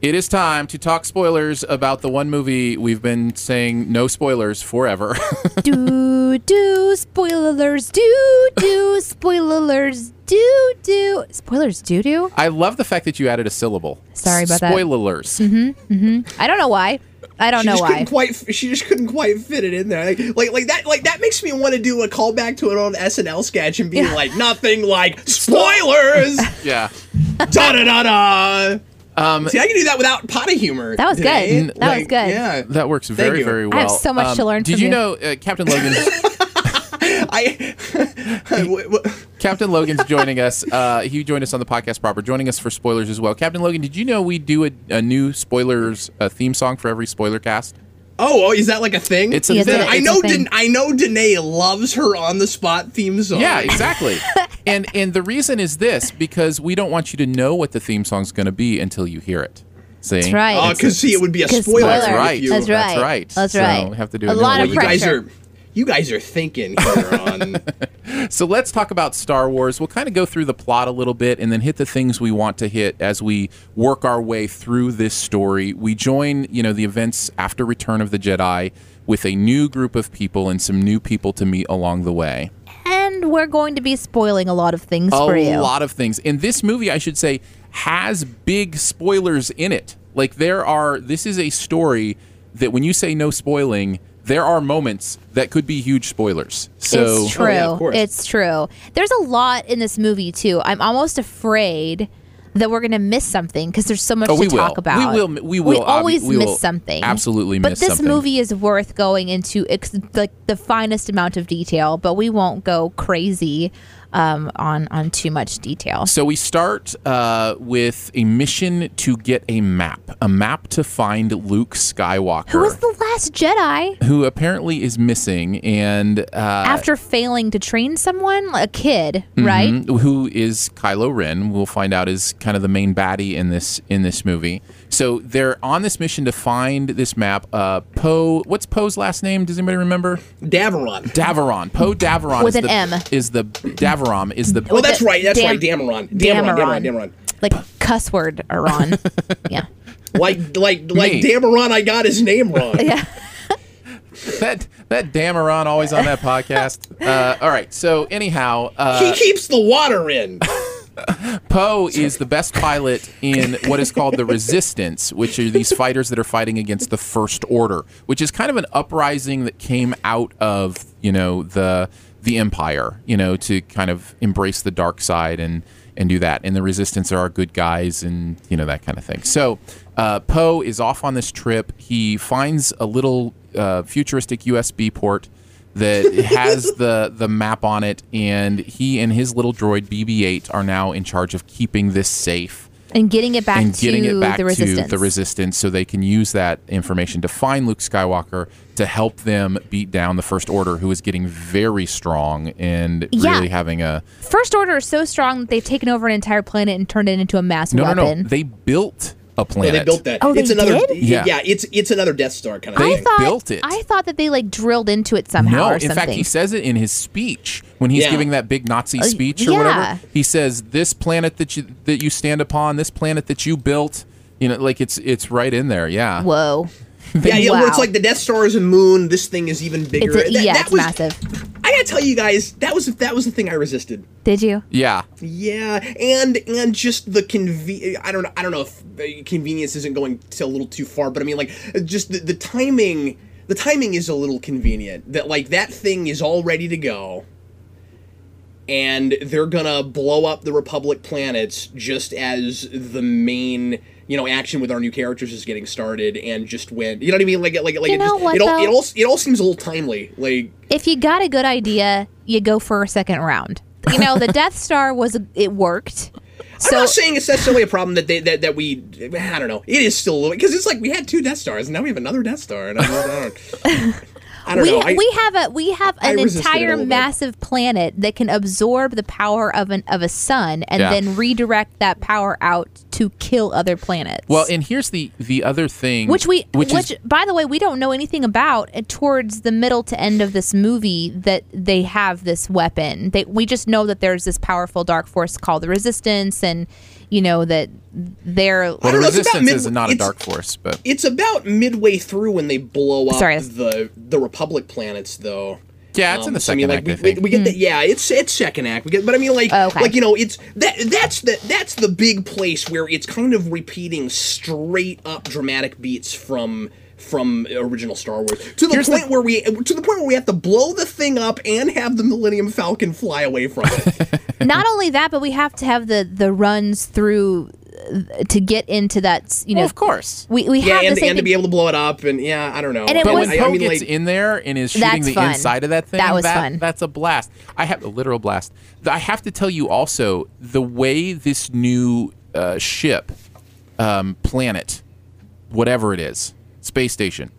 It is time to talk spoilers about the one movie we've been saying no spoilers forever. do spoilers, do spoilers, do spoilers, do. I love the fact that you added a syllable. Sorry about that. Spoilers. I don't know why. She just couldn't quite fit it in there. Like that makes me want to do a callback to an old SNL sketch and be like, nothing like spoilers. Yeah. Da da da da. See, I can do that without potty humor. That was today. good. That was good. Yeah, That works very, very well. I have so much to learn Did from you you. know Captain Logan? Captain Logan's joining us. He joined us on the podcast proper, joining us for spoilers as well. Captain Logan, did you know we do a new spoilers theme song for every spoiler cast? Oh, is that like a thing? It's a Yes, thing. it is. I It's know. a thing. I know. Danae loves her on the spot theme song. Yeah, exactly. and the reason is this, because we don't want you to know what the theme song's going to be until you hear it. See? That's right. Oh, because see, it would be a 'Cause spoiler. That's spoiler. right. If you, That's right. That's right. That's So right. we have to do A a lot new of one. pressure. You guys are thinking here on. So let's talk about Star Wars. We'll kind of go through the plot a little bit and then hit the things we want to hit as we work our way through this story. We join, the events after Return of the Jedi with a new group of people and some new people to meet along the way. And we're going to be spoiling a lot of things for you. A lot of things. And this movie, I should say, has big spoilers in it. Like this is a story that when you say no spoiling, there are moments that could be huge spoilers. So It's true. Oh, yeah, of course. It's true. There's a lot in this movie too. I'm almost afraid that we're going to miss something because there's so much to talk about. We will. We always We will miss something. Absolutely but miss this something. movie is worth going into like the finest amount of detail, but we won't go crazy on too much detail. So we start with a mission to get a map to find Luke Skywalker, Who was the last Jedi who apparently is missing, and after failing to train someone, a kid, right? who is Kylo Ren. We'll find out is kind of the main baddie in this movie. So they're on this mission to find this map. Poe, what's Poe's last name? Does anybody remember? Dameron. Poe Dameron With is an M. Dameron is the. Oh, that's right. That's Dam- right. Dameron. Dameron. Like cuss word Iran. Yeah. Like Me. Dameron, I got his name wrong. Yeah. that Dameron always on that podcast. All right. So anyhow, He keeps the water in. Poe is the best pilot in what is called the Resistance, which are these fighters that are fighting against the First Order, which is kind of an uprising that came out of the Empire, to kind of embrace the dark side and do that. And the Resistance are our good guys and that kind of thing. So Poe is off on this trip. He finds a little futuristic USB port that has the map on it, and he and his little droid BB-8 are now in charge of keeping this safe And getting it back and getting it back the Resistance. to the Resistance so they can use that information to find Luke Skywalker to help them beat down the First Order, who is getting very strong and really having a... First Order is so strong that they've taken over an entire planet and turned it into a mass weapon. No. They built a planet. Yeah, they built that. Oh, it's they another. did? Yeah, it's another Death Star kind of They thing. built it. I thought that they drilled into it somehow No, or in something. fact, he says it in his speech when he's Yeah. giving that big Nazi speech or yeah. whatever. He says, "This planet that you stand upon, this planet that you built, it's right in there." Yeah. Whoa. Yeah, Wow. where it's like the Death Star is a moon. This thing is even bigger. It's massive. I gotta tell you guys, that was the thing I resisted. Did you? Yeah. Yeah, and just the I don't know if convenience isn't going a little too far, but I mean just the timing. The timing is a little convenient. That thing is all ready to go, and they're gonna blow up the Republic planets just as the main action with our new characters is getting started, and just when you know what I mean, it all seems a little timely. If you got a good idea, you go for a second round. The Death Star it worked. I'm not saying it's necessarily a problem that we I don't know. It is still a little because it's like we had 2 Death Stars and now we have another Death Star, and I don't know. We have an resisted it a entire little bit. massive planet that can absorb the power of a sun and then redirect that power out to kill other planets. Well, and here's the other thing, which is, by the way, we don't know anything about towards the middle to end of this movie that they have this weapon. We just know that there's this powerful dark force called the Resistance, and that they're. Well, I the don't know, it's about Resistance is not a it's- dark force, but It's about midway through when they blow up Sorry. the Republic planets, though. yeah, it's in the So, I mean, second like, act, I we think. get that. Yeah, it's second act. But I mean, like, Oh, okay. like it's that's the big place where it's kind of repeating straight up dramatic beats from original Star Wars to the point where we have to blow the thing up and have the Millennium Falcon fly away from it. Not only that, but we have to have the runs through to get into that. Well, of course. We Yeah, have and, the same and to thing. be able to blow it up, and yeah, I don't know. And it But was- when Poe I mean, gets like, in there and is shooting That's the fun. inside of that thing, That was fun. That's a blast. I have a literal blast. I have to tell you also the way this new ship, planet, whatever it is, space station,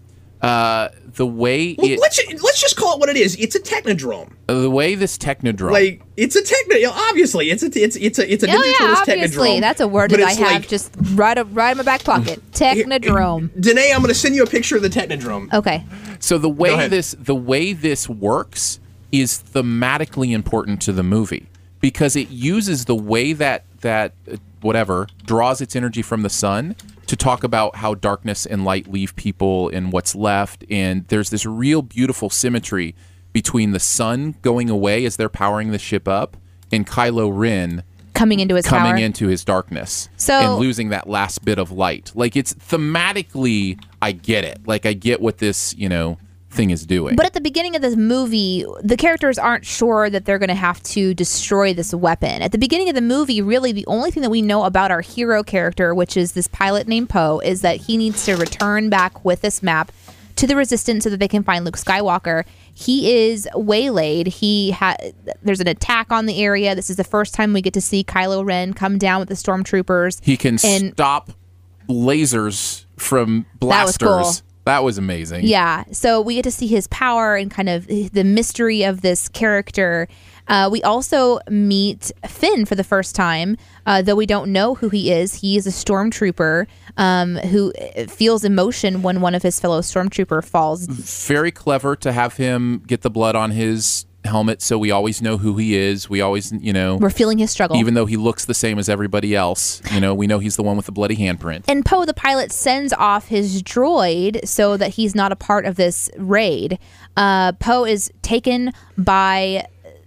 the way well, it, let's just call it what it is. It's a technodrome. the way this technodrome, Like it's a obviously it's a Ninja Oh Turtles yeah, obviously technodrome. that's a word but that I it's have like, just right in my back pocket. Technodrome. Danae, I'm going to send you a picture of the technodrome. Okay. So the Go way ahead. this works is thematically important to the movie because it uses the way that whatever draws its energy from the sun to talk about how darkness and light leave people and what's left, and there's this real beautiful symmetry between the sun going away as they're powering the ship up and Kylo Ren Coming into his coming power. into his darkness So- and losing that last bit of light. Like it's thematically, I get it. Like I get what this, thing is doing. But at the beginning of this movie, the characters aren't sure that they're going to have to destroy this weapon. At the beginning of the movie, really the only thing that we know about our hero character, which is this pilot named Poe, is that he needs to return back with this map to the Resistance so that they can find Luke Skywalker. He is waylaid. There's an attack on the area. This is the first time we get to see Kylo Ren come down with the stormtroopers. He can and- stop lasers from That was blasters. cool. That was amazing. Yeah, so we get to see his power and kind of the mystery of this character. We also meet Finn for the first time, though we don't know who he is. He is a stormtrooper who feels emotion when one of his fellow stormtrooper falls. Very clever to have him get the blood on his helmet so we always know who he is. We always, We're feeling his struggle. even though he looks the same as everybody else, we know he's the one with the bloody handprint. And Poe, the pilot, sends off his droid so that he's not a part of this raid. Poe is taken by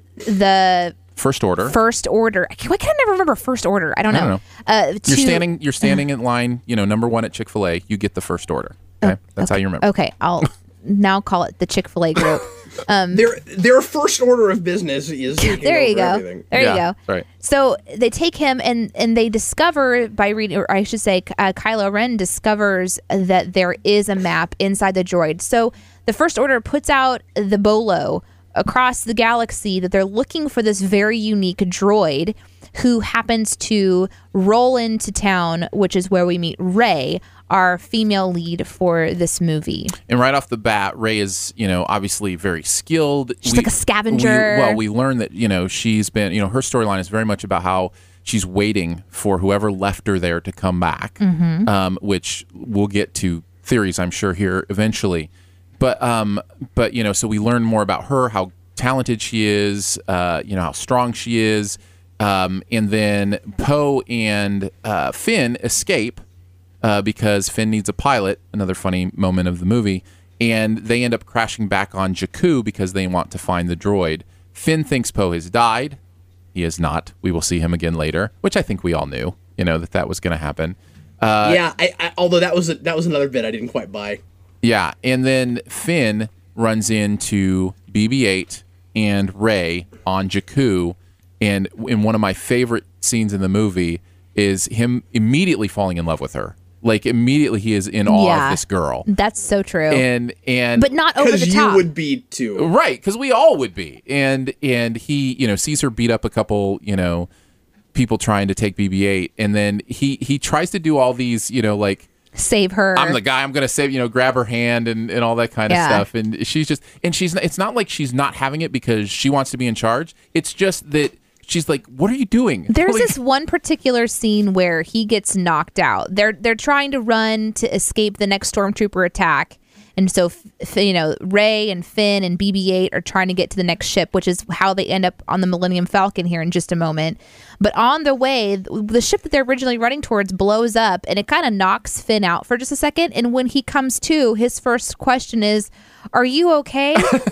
the First Order. First Order. Why can I never remember First Order? I don't know. You're standing in line, number 1 at Chick-fil-A, you get the First Order. Okay? That's how you remember. Okay, I'll now call it the Chick-fil-A group. Their first order of business is There you go. everything. There you go. Right. So they take him and they discover by reading, or I should say, Kylo Ren discovers that there is a map inside the droid. So the First Order puts out the bolo across the galaxy that they're looking for this very unique droid who happens to roll into town, which is where we meet Rey, our female lead for this movie. And right off the bat, Rey is, obviously very skilled. She's like a scavenger. We learn that, she's been, her storyline is very much about how she's waiting for whoever left her there to come back, which we'll get to theories, I'm sure, here eventually. But so we learn more about her, how talented she is, how strong she is. And then Poe and Finn escape because Finn needs a pilot, another funny moment of the movie, and they end up crashing back on Jakku because they want to find the droid. Finn thinks Poe has died. He has not. We will see him again later, which I think we all knew, that was going to happen. Yeah, although that was another bit I didn't quite buy. Yeah, and then Finn runs into BB-8 and Rey on Jakku, and in one of my favorite scenes in the movie is him immediately falling in love with her. Like immediately he is in awe of this girl. That's so true. And but not over the Because top. you would be too. right, because we all would be. And he sees her beat up a couple, people trying to take BB-8, and then he tries to do all these, Save her. I'm the guy, I'm gonna save, grab her hand and all that kind of stuff. And she's just, it's not like she's not having it because she wants to be in charge. It's just that she's like, what are you doing? There's Like, this one particular scene where he gets knocked out. They're trying to run to escape the next stormtrooper attack. And so, Rey and Finn and BB-8 are trying to get to the next ship, which is how they end up on the Millennium Falcon here in just a moment. But on the way, the ship that they're originally running towards blows up, and it kind of knocks Finn out for just a second. And when he comes to, his first question is, "Are you okay?"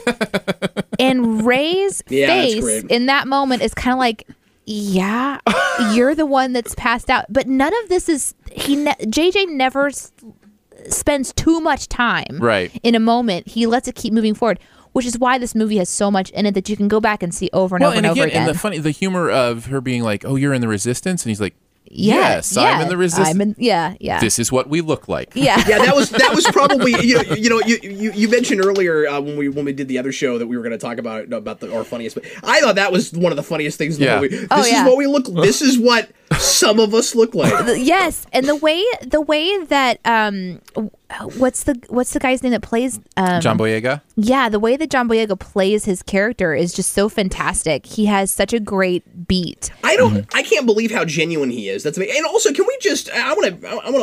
And Rey's face in that moment is kind of like, "Yeah, you're the one that's passed out." But none of this is JJ never spends too much time in a moment. He lets it keep moving forward, which is why this movie has so much in it that you can go back and see over and over and over again. And the humor of her being like, "Oh, you're in the Resistance," and he's like, "Yes, I'm in the Resistance. Yeah. This is what we look like." Yeah, that was probably you mentioned earlier when we did the other show that we were going to talk about our funniest. But I thought that was one of the funniest things in the movie. This is what we look. This is what some of us look like. Yes, and the way that what's the guy's name that plays John Boyega? Yeah, the way that John Boyega plays his character is just so fantastic. He has such a great beat. I can't believe how genuine he is. That's amazing. And also, can we just I want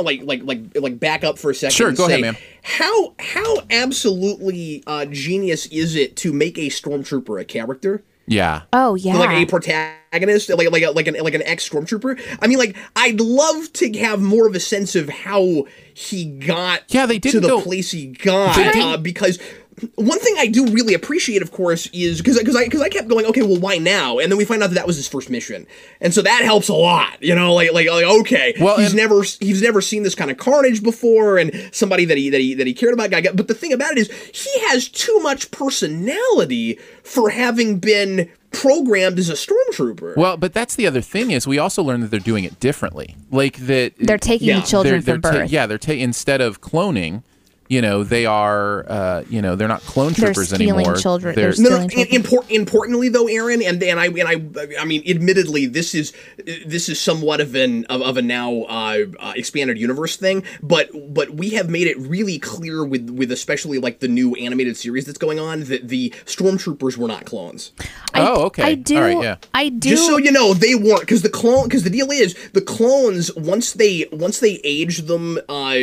to like back up for a second. Sure, go ahead, man. How absolutely genius is it to make a stormtrooper a character? Yeah. Oh yeah. Like a protagonist, like an ex-stormtrooper. I mean, like, I'd love to have more of a sense of how he got to the place he got, because one thing I do really appreciate, of course, is because I kept going, okay, well, why now? And then we find out that was his first mission, and so that helps a lot, like okay, well, he's never seen this kind of carnage before, and somebody that he cared about got. But the thing about it is, he has too much personality for having been programmed as a stormtrooper. Well, but that's the other thing is we also learn that they're doing it differently, like that they're taking the children from birth. They're instead of cloning. They are, they're not clone troopers anymore. Children. They're stealing children. Importantly, though, Aaron, and I mean, admittedly, this is somewhat of a now expanded universe thing, but we have made it really clear with especially like the new animated series that's going on that the stormtroopers were not clones. Okay. I do. All right, yeah. I do. Just so you know, they weren't, because the deal is the clones once they age them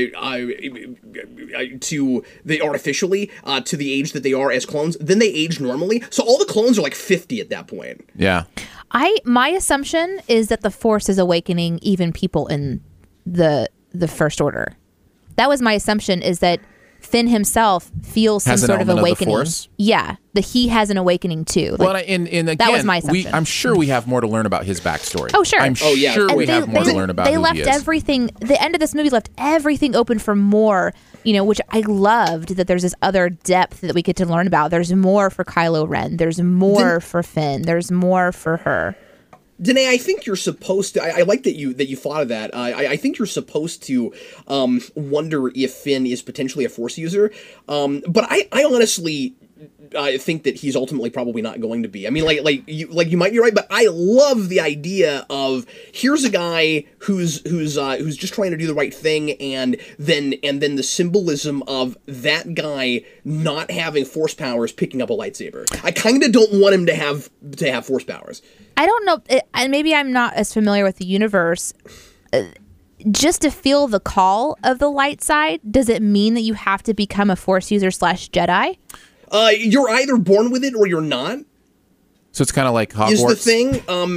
to the artificially to the age that they are as clones, then they age normally. So all the clones are like 50 at that point. Yeah. My assumption is that the Force is awakening even people in the First Order. That was my assumption, is that Finn himself feels some sort of awakening. Of the Force? Yeah, that he has an awakening too. Well, and again, that was my assumption. I'm sure we have more to learn about his backstory. Oh, sure. I'm sure we have more to learn about who he is. They left everything. The end of this movie left everything open for more. Which I loved, that there's this other depth that we get to learn about. There's more for Kylo Ren. There's more for Finn. There's more for her. Danae, I think you're supposed to. I like that you thought of that. I think you're supposed to wonder if Finn is potentially a Force user. But I honestly think that he's ultimately probably not going to be. I mean, you might be right, but I love the idea of here's a guy who's just trying to do the right thing, and then the symbolism of that guy not having Force powers picking up a lightsaber. I kind of don't want him to have Force powers. I don't know, and maybe I'm not as familiar with the universe. Just to feel the call of the light side, does it mean that you have to become a Force user / Jedi? You're either born with it or you're not. So it's kind of like Hogwarts. Is the thing?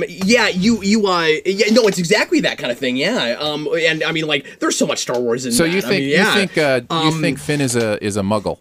No, it's exactly that kind of thing. Yeah. And I mean, like, there's so much Star Wars in that. So you think Finn is a Muggle?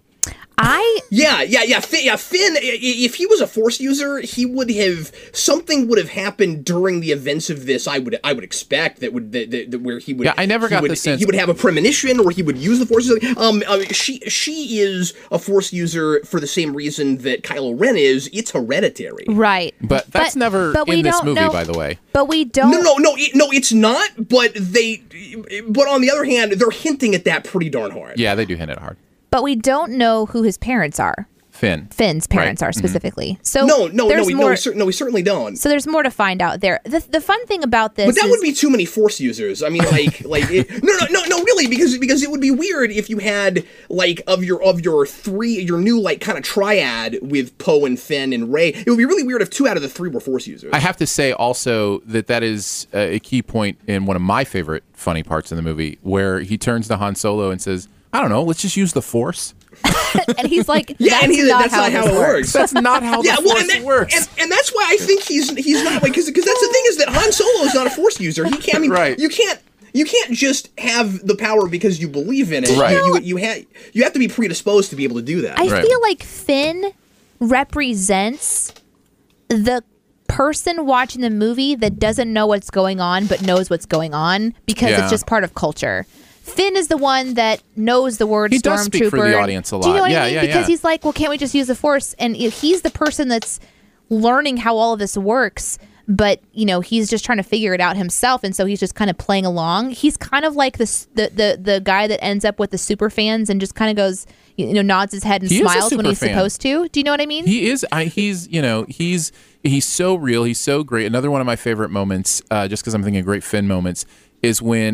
Finn, if he was a Force user, something would have happened during the events of this. I would expect that where he would. Yeah, I never got the sense he would have a premonition, or he would use the Force. She is a Force user for the same reason that Kylo Ren is. It's hereditary, right? But that's never in this movie, by the way. But we don't. No, it's not. But on the other hand, they're hinting at that pretty darn hard. Yeah, they do hint it hard. But we don't know who his parents are. Finn's parents are specifically. So we certainly don't. So there's more to find out there. The fun thing about this, but that would be too many Force users. I mean, really, because it would be weird if you had like of your new like kind of triad with Poe and Finn and Rey. It would be really weird if 2 out of the 3 were Force users. I have to say also that is a key point in one of my favorite funny parts in the movie, where he turns to Han Solo and says, I don't know, let's just use the Force. And he's like, Yeah, and that's not how it works. That's not how the Force works. And that's why I think he's not like because that's the thing is that Han Solo is not a Force user. He can't. I mean, Right. You can't just have the power because you believe in it. Right. You have to be predisposed to be able to do that. I Right. feel like Finn represents the person watching the movie that doesn't know what's going on but knows what's going on because Yeah. it's just part of culture. Finn is the one that knows the word He stormtrooper. does speak for the audience a lot. Do you know what Yeah, I mean? yeah, Because yeah. he's like, well, can't we just use the Force? And he's the person that's learning how all of this works, but he's just trying to figure it out himself, and so he's just kind of playing along. He's kind of like the guy that ends up with the super fans and just kind of goes, nods his head and He is a smiles when super he's fan. supposed to. Do you know what I mean? He is. He's so real. He's so great. Another one of my favorite moments, just because I'm thinking of great Finn moments, is when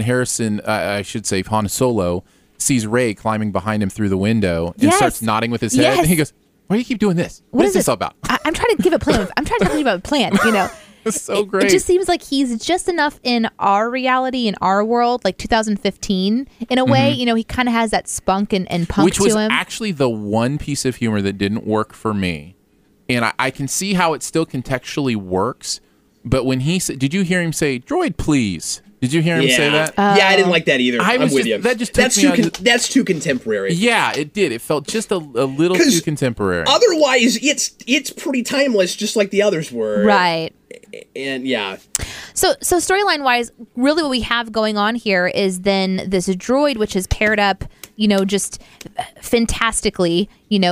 I should say Han Solo, sees Rey climbing behind him through the window and Yes. starts nodding with his head. Yes. And he goes, "Why do you keep doing this? What is this all about?" I'm trying to give a plan. I'm trying to give a plan. It's so great. It just seems like he's just enough in our reality, in our world, like 2015, in a way. He kind of has that spunk and punk Mm-hmm. Which was to him. actually the one piece of humor that didn't work for me. And I can see how it still contextually works. But when he said, did you hear him say, "Droid, please"? Did you hear him say that? Yeah, I didn't like that either. I'm with you. That just took that's me too on that's too contemporary. Yeah, it did. It felt just a little 'Cause too contemporary. Otherwise, it's pretty timeless, just like the others were. Right. And yeah. So storyline wise, really what we have going on here is then this droid, which is paired up, just fantastically,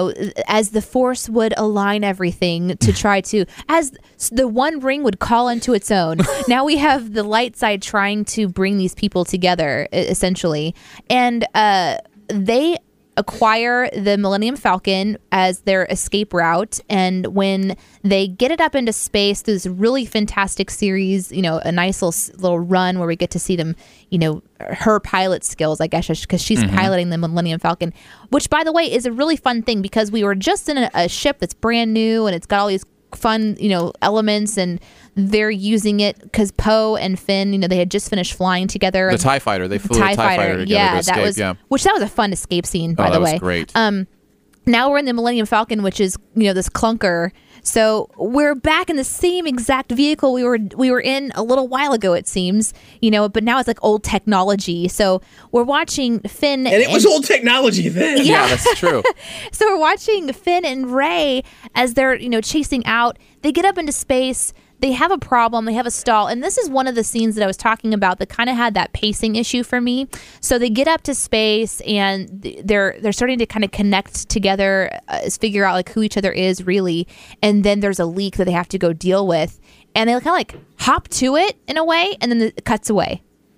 as the Force would align everything to try to, as the One Ring would call into its own. Now we have the light side trying to bring these people together, essentially. And they acquire the Millennium Falcon as their escape route, and when they get it up into space through this really fantastic series, a nice little run where we get to see them, her pilot skills, I guess, because she's piloting the Millennium Falcon, which, by the way, is a really fun thing because we were just in a ship that's brand new and it's got all these fun elements, and they're using it because Poe and Finn they had just finished flying together. The TIE fighter, they flew a TIE fighter together to escape. That was a fun escape scene, by the way. That was great. Now we're in the Millennium Falcon, which is this clunker. So we're back in the same exact vehicle we were in a little while ago, it seems. But now it's like old technology. So we're watching Finn, and it was old technology then. Yeah, that's true. So we're watching Finn and Rey as they're chasing out. They get up into space. They have a problem. They have a stall. And this is one of the scenes that I was talking about that kind of had that pacing issue for me. So they get up to space and they're starting to kind of connect together, figure out like who each other is really. And then there's a leak that they have to go deal with. And they kind of like hop to it in a way, and then it cuts away.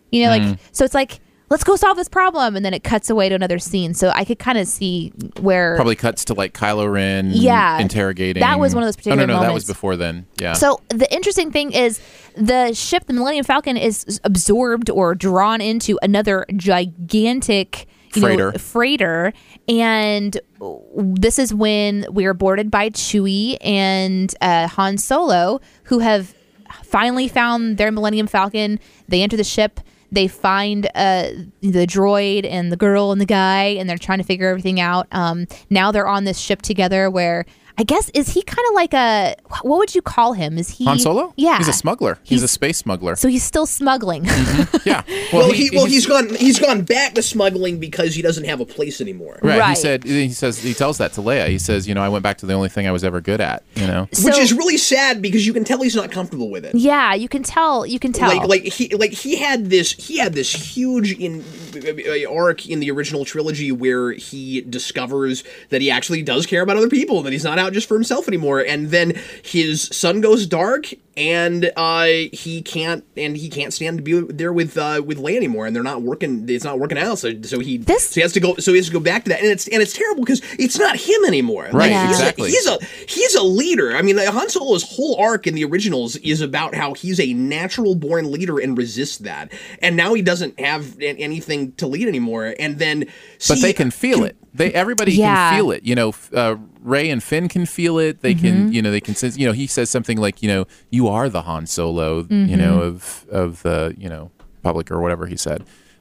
So it's like, let's go solve this problem, and then it cuts away to another scene. So I could kind of see where Probably cuts to like Kylo Ren interrogating. that was one of those particular No, that was moments. before then. Yeah. So the interesting thing is the ship, the Millennium Falcon, is absorbed or drawn into another gigantic freighter, and this is when we are boarded by Chewie and Han Solo, who have finally found their Millennium Falcon. They enter the ship. They find the droid and the girl and the guy, and they're trying to figure everything out. Now they're on this ship together where, I guess, is he kind of like what would you call him? Is he Han Solo? Yeah. He's a smuggler. He's a space smuggler. So he's still smuggling. Yeah. Well, he's gone back to smuggling because he doesn't have a place anymore. Right. Right. He tells that to Leia. He says, I went back to the only thing I was ever good at, Which is really sad because you can tell he's not comfortable with it. Yeah, you can tell. He had this huge arc in the original trilogy where he discovers that he actually does care about other people, that he's not out just for himself anymore, and then his sun goes dark, and he can't stand to be there with Leia anymore, and they're not working. It's not working out. So he has to go back to that, and it's terrible because it's not him anymore. Right. Yeah. Exactly. He's a leader. I mean, Han Solo's whole arc in the originals is about how he's a natural born leader and resists that, and now he doesn't have anything to lead anymore. And then, but they can feel it. Everybody can feel it. Rey and Finn can feel it. They can, they can sense. He says something like, "You are the Han Solo, of the, Republic," or whatever he said.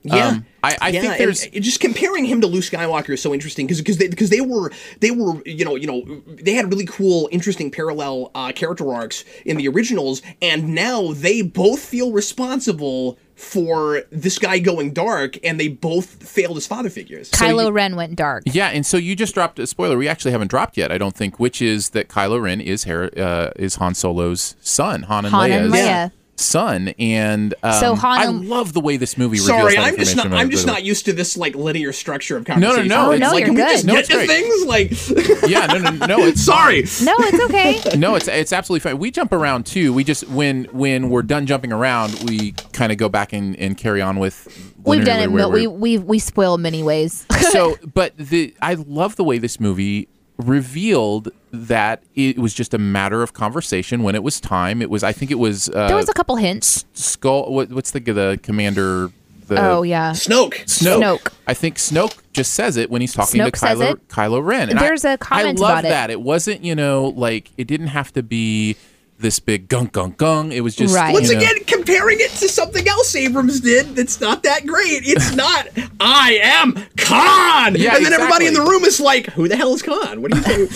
Yeah. I think there's and just comparing him to Luke Skywalker is so interesting because they were they had really cool, interesting parallel character arcs in the originals, and now they both feel responsible for this guy going dark, and they both failed as father figures. Kylo Ren went dark. Yeah, and so you just dropped a spoiler. We actually haven't dropped yet, I don't think, which is that Kylo Ren is Han Solo's son, Han and Leia's son, and so I love the way this movie. Sorry, reveals that I'm just not used to this like linear structure of conversation. No, no, like, you're can we good. just get to things like? Yeah, no. It's sorry. No, it's okay. No, it's absolutely fine. We jump around too. We just when we're done jumping around, we kind of go back and carry on with. We've done it, but we spoil many ways. So, but I love the way this movie revealed that it was just a matter of conversation when it was time. It was, I think it was. There was a couple hints. Skull. What's the commander? Snoke. I think Snoke just says it when he's talking Snoke to Kylo Ren. And there's a comment I love about it. that. It wasn't, like it didn't have to be this big gunk gunk gunk. It was just once again comparing it to something else Abrams did that's not that great. It's not I am Khan, yeah, and then everybody in the room is like, "Who the hell is Khan? What are you doing?"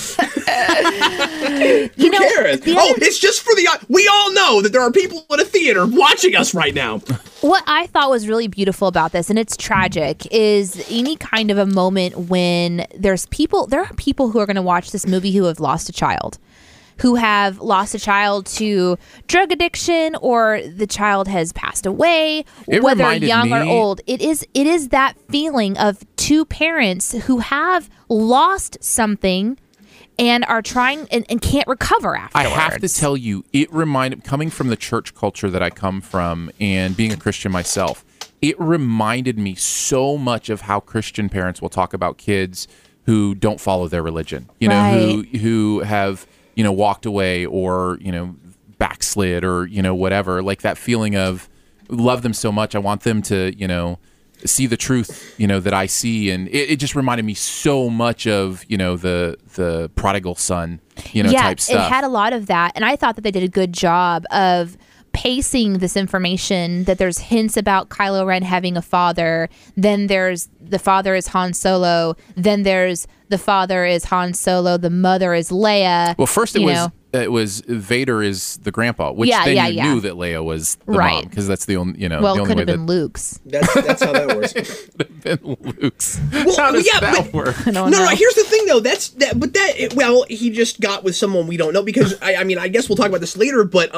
Who cares? It's just for the. We all know that there are people in a theater watching us right now. What I thought was really beautiful about this, and it's tragic, is any kind of a moment when there are people who are going to watch this movie who have lost a child. Who have lost a child to drug addiction, or the child has passed away, whether young or old. It is that feeling of two parents who have lost something and are trying and can't recover afterwards. I have to tell you, it reminded, coming from the church culture that I come from and being a Christian myself, it reminded me so much of how Christian parents will talk about kids who don't follow their religion, who have walked away or, backslid or, whatever, like that feeling of love them so much. I want them to, see the truth, that I see. And it just reminded me so much of, the prodigal son, type stuff. It had a lot of that. And I thought that they did a good job of pacing this information, that there's hints about Kylo Ren having a father. Then there's the father is Han Solo. Then there's the father is Han Solo. The mother is Leia. Well, first it was Vader is the grandpa, which then you knew that Leia was the mom, because that's the only Well, the it only could way have been Luke's. That's how that works. could have been Luke's. Well, how does that work? No. Here's the thing, though. He just got with someone we don't know, because I guess we'll talk about this later. But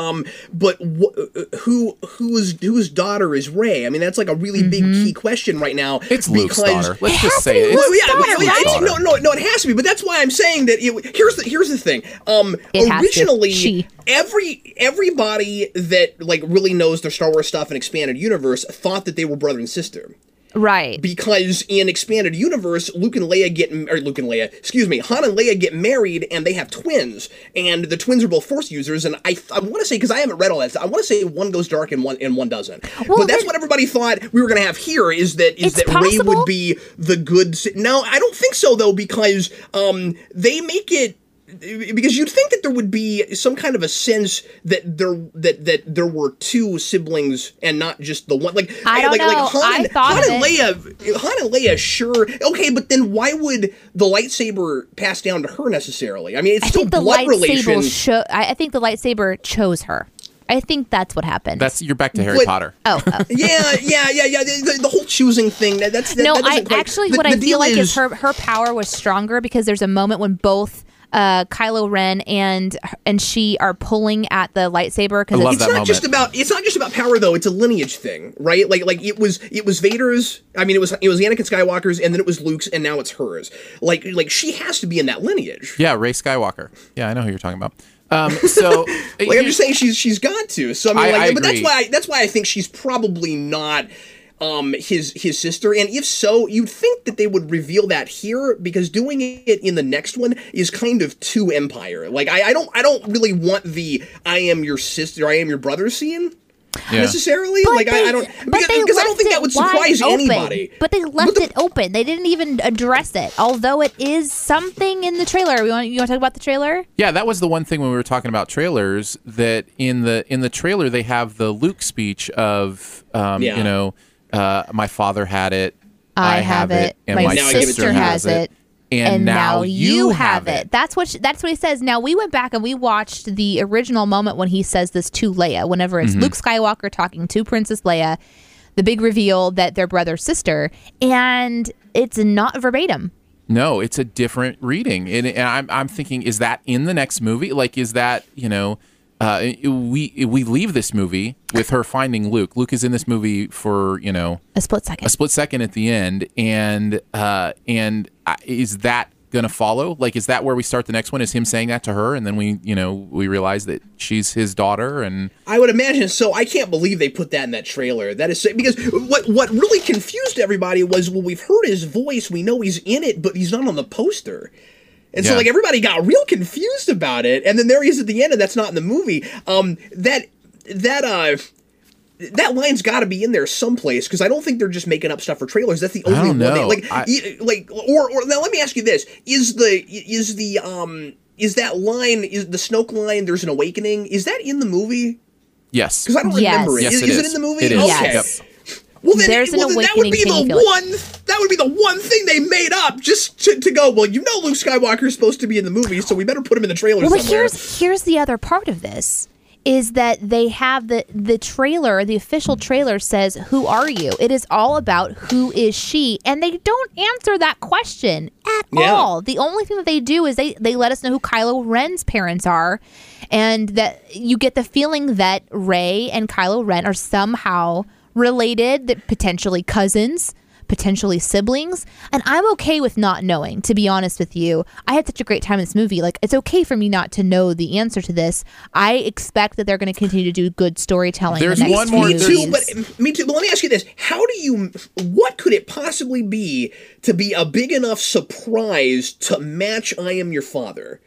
whose daughter is Rey? I mean, that's like a really big key question right now. It's Luke's daughter. Let's just say it. No, it has to be. But that's why I'm saying that. Here's the thing. Originally, everybody that like really knows their Star Wars stuff and expanded universe thought that they were brother and sister. Right. Because in expanded universe, Han and Leia get married, and they have twins, and the twins are both Force users. And I want to say, because I haven't read all that, I want to say one goes dark and one doesn't. Well, but that's what everybody thought we were going to have here. Is that Rey would be the good? No, I don't think so though, because they make it. Because you'd think that there would be some kind of a sense that there were two siblings and not just the one. Like I don't know. Han and Leia, sure, okay, but then why would the lightsaber pass down to her necessarily? I mean, it's still blood relation. I think the lightsaber chose her. I think that's what happened. You're back to Harry Potter. Oh. Yeah. The whole choosing thing. What I feel like is her power was stronger, because there's a moment when both Kylo Ren and she are pulling at the lightsaber, because it's not just about power though. It's a lineage thing, right? Like it was Vader's. I mean, it was Anakin Skywalker's, and then it was Luke's, and now it's hers. Like she has to be in that lineage. Yeah, Rey Skywalker. Yeah, I know who you're talking about. So like I'm just saying she's got to. So I mean, but agree. that's why I think she's probably not his sister, and if so, you'd think that they would reveal that here, because doing it in the next one is kind of too Empire. Like I don't really want the I am your sister, I am your brother scene. Necessarily, but I don't because I don't think that would surprise anybody. But they left it open. They didn't even address it, although it is something in the trailer. You want to talk about the trailer? Yeah, that was the one thing when we were talking about trailers, that in the trailer they have the Luke speech of my father had it, I have it, and my my Now I give it to sister you. has it. and now you have it. That's what he says. Now we went back and we watched the original moment when he says this to Leia. Whenever it's Luke Skywalker talking to Princess Leia, the big reveal that they're brother sister, and it's not verbatim. No, it's a different reading, and I'm thinking, is that in the next movie? Like, is that we leave this movie with her finding Luke. Luke is in this movie for A split second at the end, and is that going to follow? Like, is that where we start the next one? Is him saying that to her, and then we realize that she's his daughter? And I would imagine so. I can't believe they put that in that trailer. That is because what really confused everybody was, well, we've heard his voice, we know he's in it, but he's not on the poster. And so, Yeah. like, everybody got real confused about it, and then there he is at the end, and that's not in the movie. That line's got to be in there someplace, because I don't think they're just making up stuff for trailers. That's the only don't one. know. Or now let me ask you this: is that line, is the Snoke line? There's an awakening. Is that in the movie? yes, Because I don't Yes. remember it. Yes, Is it it is. in the movie? It is. Okay. Yes. Well, then, There's an that would awakening. be Can you the feel it? one. That would be the one thing they made up just to go. Well, Luke Skywalker is supposed to be in the movie, so we better put him in the trailer. Well, but somewhere. here's the other part of this. Is that they have the trailer, the official trailer says, "Who are you?" It is all about who is she, and they don't answer that question at all. The only thing that they do is they let us know who Kylo Ren's parents are, and that you get the feeling that Rey and Kylo Ren are somehow related, that potentially cousins, potentially siblings, and I'm okay with not knowing, to be honest with you. I had such a great time in this movie. Like, it's okay for me not to know the answer to this. I expect that they're going to continue to do good storytelling. There's in the next one few more- movies. Me too. But let me ask you this: what could it possibly be to be a big enough surprise to match "I Am Your Father"?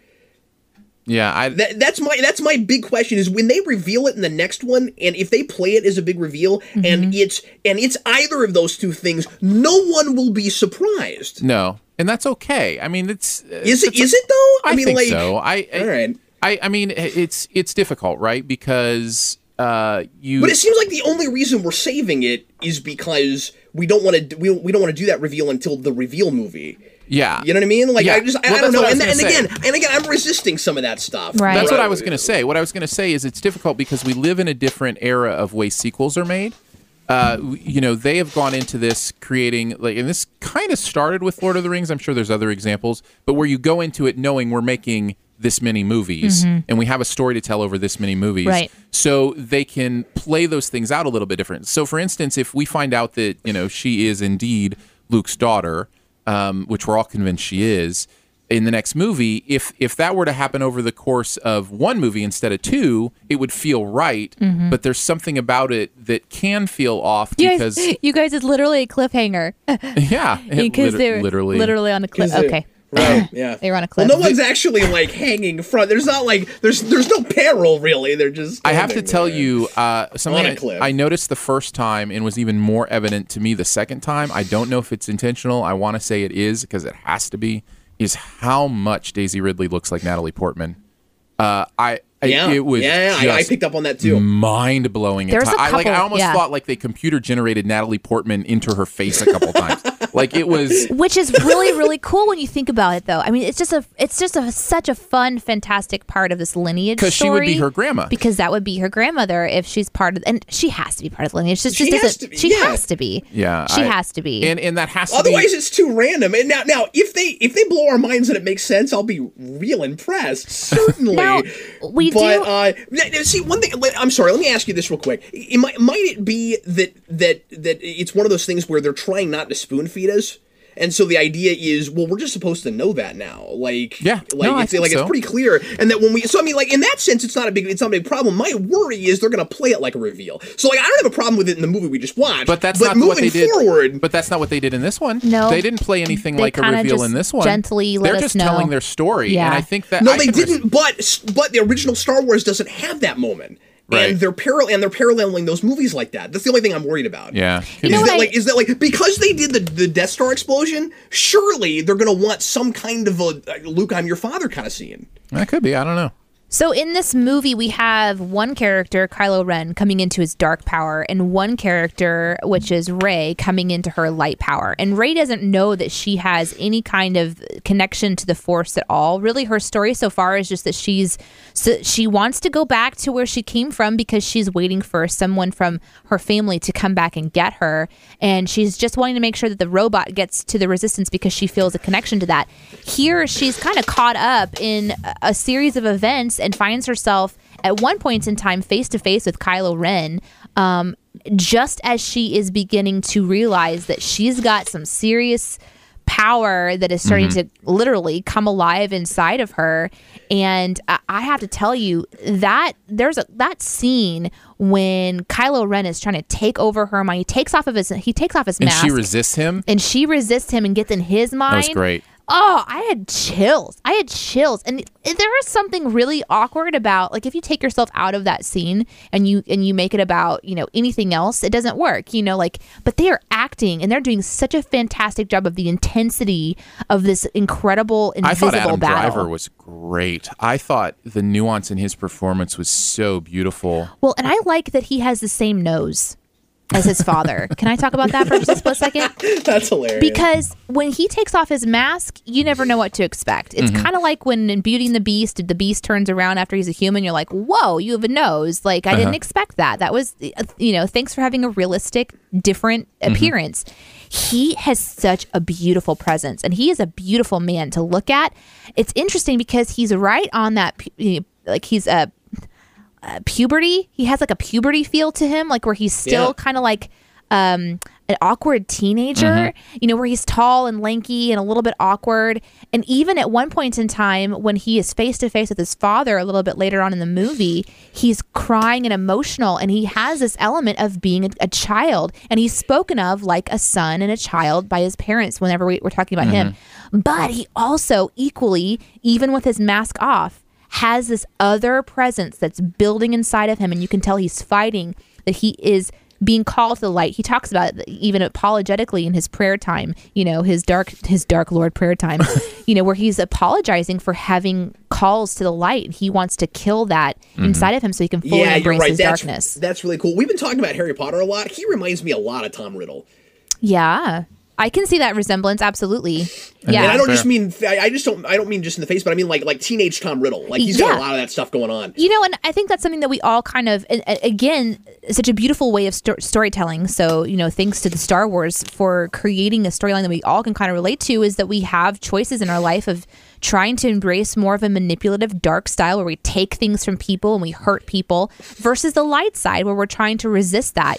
yeah. That's my big question: is when they reveal it in the next one, and if they play it as a big reveal, and it's either of those two things, no one will be surprised. No, and that's okay. I mean, is it though? I mean, think like, so. all right. I mean, it's difficult, right? Because But it seems like the only reason we're saving it is because we don't want to we don't want to do that reveal until the reveal movie. Yeah. You know what I mean? Like, Yeah. I Well, don't that's know. what I was And gonna say. again, I'm resisting some of that stuff. Right. That's what I was going to say. What I was going to say is it's difficult because we live in a different era of way sequels are made. They have gone into this creating, and this kind of started with Lord of the Rings. I'm sure there's other examples, but where you go into it knowing we're making this many movies and we have a story to tell over this many movies. Right. So they can play those things out a little bit different. So for instance, if we find out that, she is indeed Luke's daughter, which we're all convinced she is, in the next movie, if that were to happen over the course of one movie instead of two, it would feel right. But there's something about it that can feel off because you guys, it's literally a cliffhanger. yeah, Because they're literally on a cliff. Okay. Right, yeah. They were on a cliff. Well, no one's actually like hanging front. There's not like there's no peril really. They're just. I have to standing tell there. you something On a cliff. I noticed the first time and was even more evident to me the second time. I don't know if it's intentional. I want to say it is because it has to be. Is how much Daisy Ridley looks like Natalie Portman. It was I picked up on that too. mind blowing. There's a I couple, almost yeah. thought like they computer generated Natalie Portman into her face a couple times. Like it was. Which is really, really cool when you think about it, though. I mean, it's just such a fun, fantastic part of this lineage story. Because she would be her grandma. Because that would be her grandmother if she's part of, and she has to be part of the lineage. She has to be, She yeah. has to be. Yeah, she has to be. and that has to Otherwise, be. it's too random. And now, if they blow our minds and it makes sense, I'll be real impressed. Certainly. Now, we but, see, one thing. I'm sorry. Let me ask you this real quick. Might it be that it's one of those things where they're trying not to spoon feed us? And so the idea is, well, we're just supposed to know that now. Like, Yeah. like No, I it's think like so. it's pretty clear. And that when we, so I mean, like in that sense, it's not a big problem. My worry is they're going to play it like a reveal. So like, I don't have a problem with it in the movie we just watched. But that's not what they did. Forward, But that's not what they did in this one. No. They didn't play anything They like a kinda reveal just in this one. gently let They're us just know. telling their story, Yeah. and I think that No, I they can didn't. But the original Star Wars doesn't have that moment, Right. and they're paralleling those movies like that. That's the only thing I'm worried about. Yeah. You know what Is that like because they did the Death Star explosion? Surely they're gonna want some kind of a Luke, I'm your father kind of scene. That could be. I don't know. So in this movie, we have one character, Kylo Ren, coming into his dark power, and one character, which is Rey, coming into her light power. And Rey doesn't know that she has any kind of connection to the Force at all. Really, her story so far is just that she wants to go back to where she came from because she's waiting for someone from her family to come back and get her. And she's just wanting to make sure that the robot gets to the Resistance because she feels a connection to that. Here, she's kind of caught up in a series of events and finds herself at one point in time face to face with Kylo Ren, just as she is beginning to realize that she's got some serious power that is starting to literally come alive inside of her. And I have to tell you that that scene when Kylo Ren is trying to take over her mind, he takes off his mask, and she resists him, and gets in his mind. That was great. Oh, I had chills. And there is something really awkward about, like, if you take yourself out of that scene and you make it about, anything else, it doesn't work, but they are acting and they're doing such a fantastic job of the intensity of this incredible invisible battle. I thought Adam Driver was great. I thought the nuance in his performance was so beautiful. Well, and I like that he has the same nose as his father. Can I talk about that for just a split second? That's hilarious. Because when he takes off his mask, you never know what to expect. It's kind of like when in Beauty and the Beast turns around after he's a human. You're like, whoa, you have a nose. Like, I didn't expect that. That was, thanks for having a realistic, different appearance. He has such a beautiful presence, and he is a beautiful man to look at. It's interesting because he's right on that, like he's a puberty. He has like a puberty feel to him, like where he's still kind of like an awkward teenager, where he's tall and lanky and a little bit awkward. And even at one point in time when he is face to face with his father a little bit later on in the movie, he's crying and emotional, and he has this element of being a child, and he's spoken of like a son and a child by his parents whenever we're talking about him. But he also equally, even with his mask off, has this other presence that's building inside of him, and you can tell he's fighting, that he is being called to the light. He talks about it even apologetically in his prayer time, his dark Lord prayer time, where he's apologizing for having calls to the light. He wants to kill that inside of him so he can fully embrace his darkness. That's really cool. We've been talking about Harry Potter a lot. He reminds me a lot of Tom Riddle. Yeah. I can see that resemblance, absolutely. Yeah, and I don't just mean I don't mean just in the face, but I mean like teenage Tom Riddle. Like he's got a lot of that stuff going on. And I think that's something that we all kind of, again, such a beautiful way of storytelling. So thanks to the Star Wars for creating a storyline that we all can kind of relate to, is that we have choices in our life of trying to embrace more of a manipulative, dark style where we take things from people and we hurt people, versus the light side where we're trying to resist that,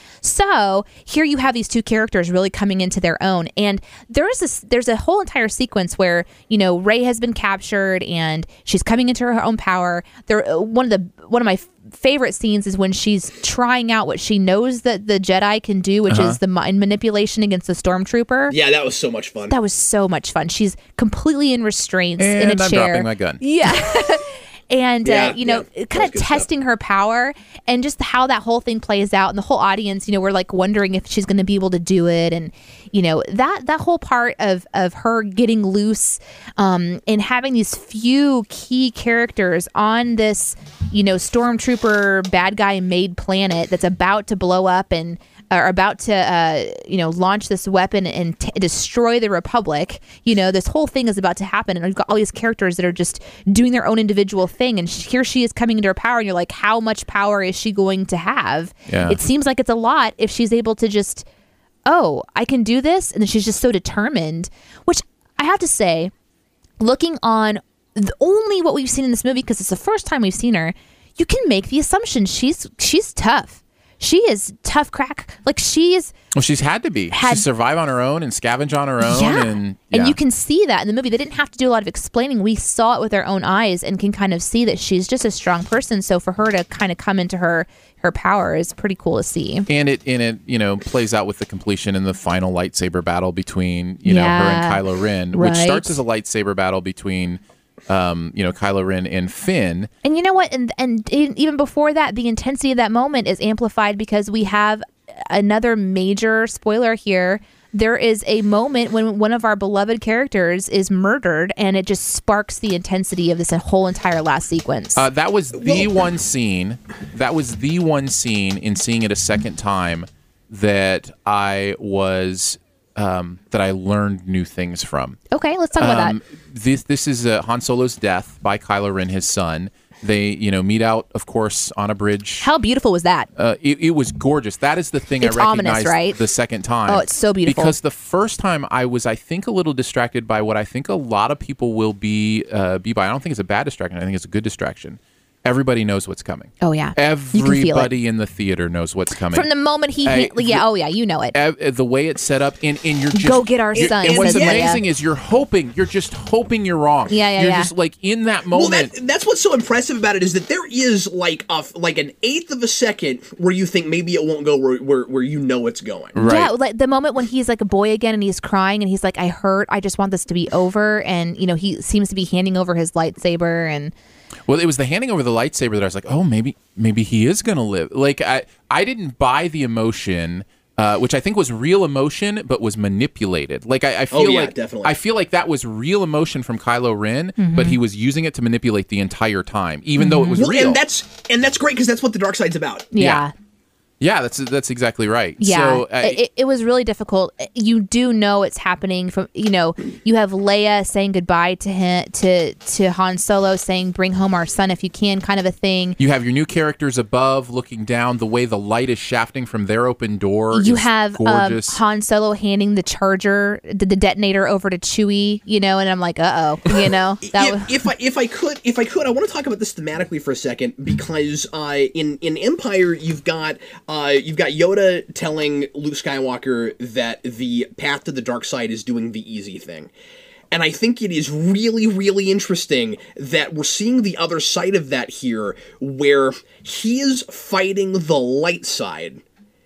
So here you have these two characters really coming into their own. And there's a whole entire sequence where, Rey has been captured and she's coming into her own power. One of my favorite scenes is when she's trying out what she knows that the Jedi can do, which is the mind manipulation against the stormtrooper. Yeah, that was so much fun. That was so much fun. She's completely in restraints in a chair. And I'm dropping my gun. Yeah. And, kind of testing her power, and just how that whole thing plays out. And the whole audience, we're like wondering if she's going to be able to do it. And, that whole part of her getting loose and having these few key characters on this, stormtrooper bad guy made planet that's about to blow up and are about to, launch this weapon and destroy the Republic. This whole thing is about to happen, and we've got all these characters that are just doing their own individual thing. And here she is coming into her power, and you're like, how much power is she going to have? Yeah. It seems like it's a lot if she's able to just, I can do this. And then she's just so determined, which I have to say, looking on only what we've seen in this movie, because it's the first time we've seen her, you can make the assumption she's tough. She is tough crack. Like she's had to be. She survived on her own and scavenge on her own. Yeah. And you can see that in the movie. They didn't have to do a lot of explaining. We saw it with our own eyes and can kind of see that she's just a strong person. So for her to kind of come into her power is pretty cool to see. And it plays out with the completion in the final lightsaber battle between her and Kylo Ren, which starts as a lightsaber battle between Kylo Ren and Finn. And you know what? And even before that, the intensity of that moment is amplified because we have another major spoiler here. there is a moment when one of our beloved characters is murdered, and it just sparks the intensity of this whole entire last sequence. That was the one scene. That was the one scene in seeing it a second time that I was that I learned new things from. Okay, let's talk about that. This is Han Solo's death by Kylo Ren, his son. They, meet out, of course, on a bridge. How beautiful was that? It was gorgeous. That is the thing It's I recognized ominous, right? the second time. Oh, it's so beautiful. Because the first time I was, I think, a little distracted by what I think a lot of people will be by. I don't think it's a bad distraction. I think it's a good distraction. Everybody knows what's coming. Oh, yeah. You can feel it. Everybody in the theater knows what's coming. From the moment he you know it. The way it's set up, and you're just... Go get our son, And what's says Leia. amazing is you're just hoping you're wrong. You're just like, in that moment... Well, that's what's so impressive about it, is that there is like an eighth of a second where you think maybe it won't go where you know it's going. Right. Yeah, like the moment when he's like a boy again and he's crying and he's like, I hurt, I just want this to be over. And, he seems to be handing over his lightsaber and... Well, it was the handing over the lightsaber that I was like, oh, maybe he is going to live. Like, I didn't buy the emotion, which I think was real emotion, but was manipulated. Like, I feel definitely. I feel like that was real emotion from Kylo Ren, but he was using it to manipulate the entire time, even though it was real. And that's great, because that's what the dark side's about. Yeah. Yeah, that's exactly right. Yeah, So, it was really difficult. You do know it's happening from, you have Leia saying goodbye to him, to Han Solo, saying, bring home our son if you can, kind of a thing. You have your new characters above looking down. The way the light is shafting from their open door You is have gorgeous. Han Solo handing the charger, the detonator over to Chewie, and I'm like, If I could, I want to talk about this thematically for a second, because in Empire you've got Yoda telling Luke Skywalker that the path to the dark side is doing the easy thing. And I think it is really, really interesting that we're seeing the other side of that here, where he is fighting the light side.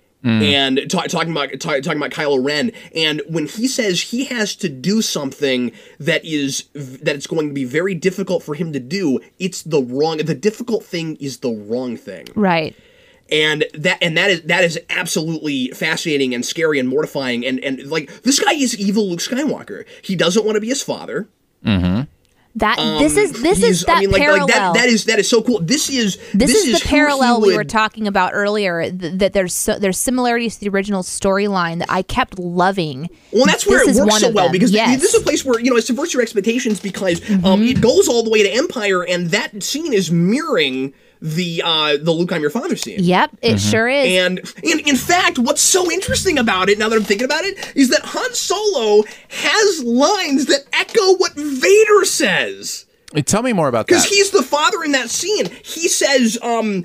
And talking about Kylo Ren, and when he says he has to do something that it's going to be very difficult for him to do, the difficult thing is the wrong thing. right. And that is absolutely fascinating and scary and mortifying, and like, this guy is evil Luke Skywalker. He doesn't want to be his father. Mm-hmm. This is parallel. That is so cool. This is the parallel we were talking about earlier. That there's similarities to the original storyline that I kept loving. Well, that's where it works so well, because yes. this is a place where it subverts your expectations, because it goes all the way to Empire, and that scene is mirroring the Luke, I'm your father scene. Yep, it sure is. And in fact, what's so interesting about it, now that I'm thinking about it, is that Han Solo has lines that echo what Vader says. Tell me more about that. Because he's the father in that scene. He says,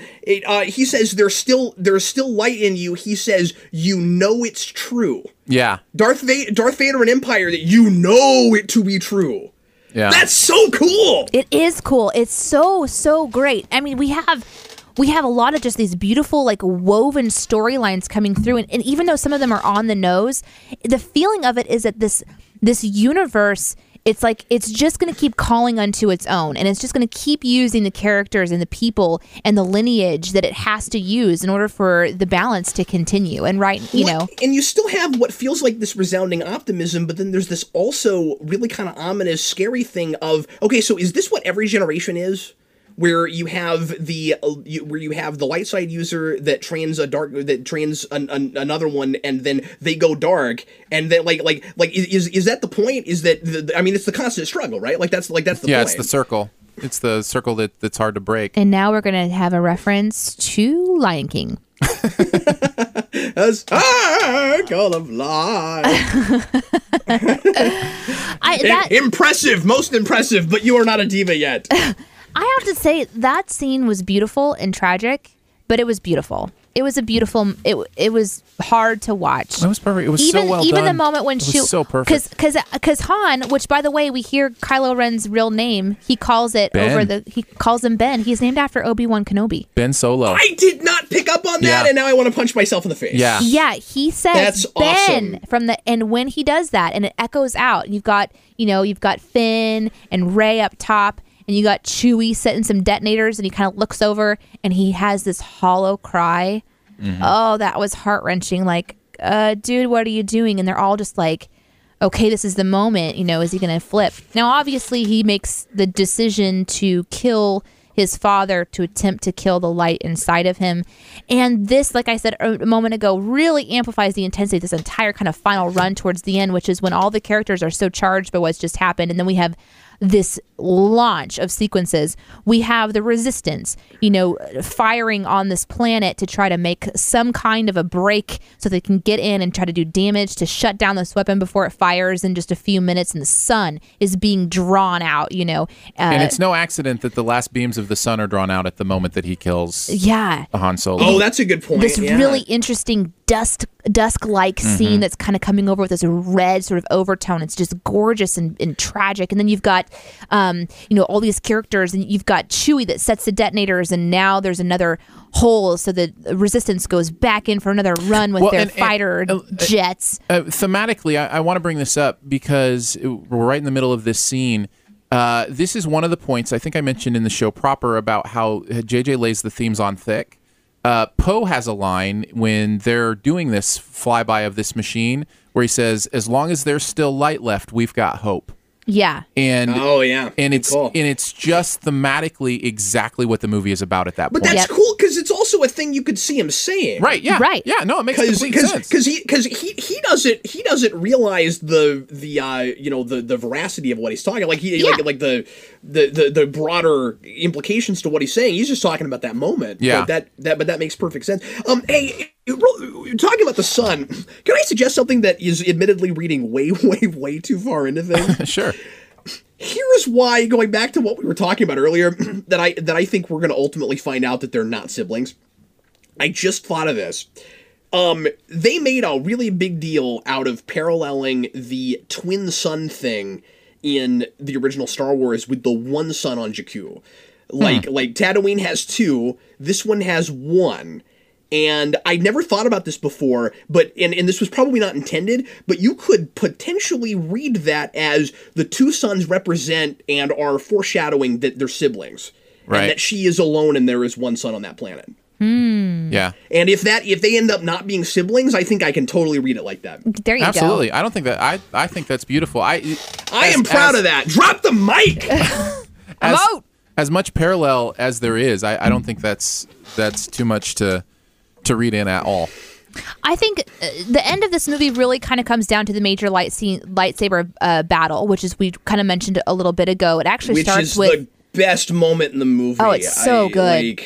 there's still light in you. He says, it's true. Yeah. Darth Vader in Empire, that it to be true. Yeah. That's so cool. It is cool. It's so great. I mean, we have a lot of just these beautiful, like, woven storylines coming through, and even though some of them are on the nose, the feeling of it is that this universe, it's like it's just going to keep calling unto its own, and it's just going to keep using the characters and the people and the lineage that it has to use in order for the balance to continue. And and you still have what feels like this resounding optimism, but then there's this also really kind of ominous, scary thing of, okay, so is this what every generation is? Where you have the light side user that trains another one, and then they go dark, and then like is that the point? Is that it's the constant struggle, right? That's the point. It's the circle. It's the circle that's hard to break. And now we're gonna have a reference to Lion King. A circle of life. Impressive, most impressive, but you are not a diva yet. I have to say that scene was beautiful and tragic, but it was beautiful. It was a beautiful. It was hard to watch. It was perfect. It was so well done. Even the moment when she was so perfect. Because Han, which by the way we hear Kylo Ren's real name, he calls it Ben. he calls him Ben. He's named after Obi-Wan Kenobi. Ben Solo. I did not pick up on that, and now I want to punch myself in the face. Yeah. Yeah, he says That's Ben awesome. and when he does that, and it echoes out. You've got Finn and Rey up top. And you got Chewie setting some detonators, and he kind of looks over, and he has this hollow cry. Mm-hmm. Oh, that was heart-wrenching. Like, like, dude, what are you doing? And they're all just like, okay, this is the moment, is he going to flip? Now, obviously, he makes the decision to kill his father to attempt to kill the light inside of him. And this, like I said a moment ago, really amplifies the intensity of this entire kind of final run towards the end, which is when all the characters are so charged by what's just happened. And then we have this launch of sequences. We have the resistance, firing on this planet to try to make some kind of a break so they can get in and try to do damage to shut down this weapon before it fires in just a few minutes. And the sun is being drawn out, and it's no accident that the last beams of the sun are drawn out at the moment that he kills Han Solo. Oh, that's a good point. This really interesting dusk-like scene that's kind of coming over with this red sort of overtone. It's just gorgeous and tragic. And then you've got, all these characters, and you've got Chewie that sets the detonators, and now there's another hole, so the Resistance goes back in for another run with their fighter jets. Thematically, I want to bring this up because we're right in the middle of this scene. This is one of the points I think I mentioned in the show proper about how JJ lays the themes on thick. Poe has a line when they're doing this flyby of this machine where he says, "As long as there's still light left, we've got hope." Yeah. And it's cool. and it's just thematically exactly what the movie is about at that But point. that's cool because it's also a thing you could see him saying. Right. Yeah. Right. Yeah. No, it makes complete sense. Because he doesn't realize the veracity of what he's talking. Like the broader implications to what he's saying. He's just talking about that moment. Yeah. But that makes perfect sense. Hey, talking about the sun, can I suggest something that is admittedly reading way too far into things? Sure. Here's why, going back to what we were talking about earlier, that I think we're going to ultimately find out that they're not siblings. I just thought of this. They made a really big deal out of paralleling the twin sun thing in the original Star Wars with the one sun on Jakku. Like Tatooine has two, this one has one. And I never thought about this before, but and this was probably not intended, but you could potentially read that as the two sons represent and are foreshadowing that they're siblings. Right. And that she is alone and there is one son on that planet. Yeah. And if they end up not being siblings, I think I can totally read it like that. There you go. Absolutely. I don't think that I think that's beautiful. I am proud of that. Drop the mic. I'm out. As much parallel as there is, I don't think that's too much to read in at all. I think the end of this movie really kind of comes down to the major lightsaber battle, which is we kind of mentioned a little bit ago. It actually starts with the best moment in the movie. Oh, it's so good.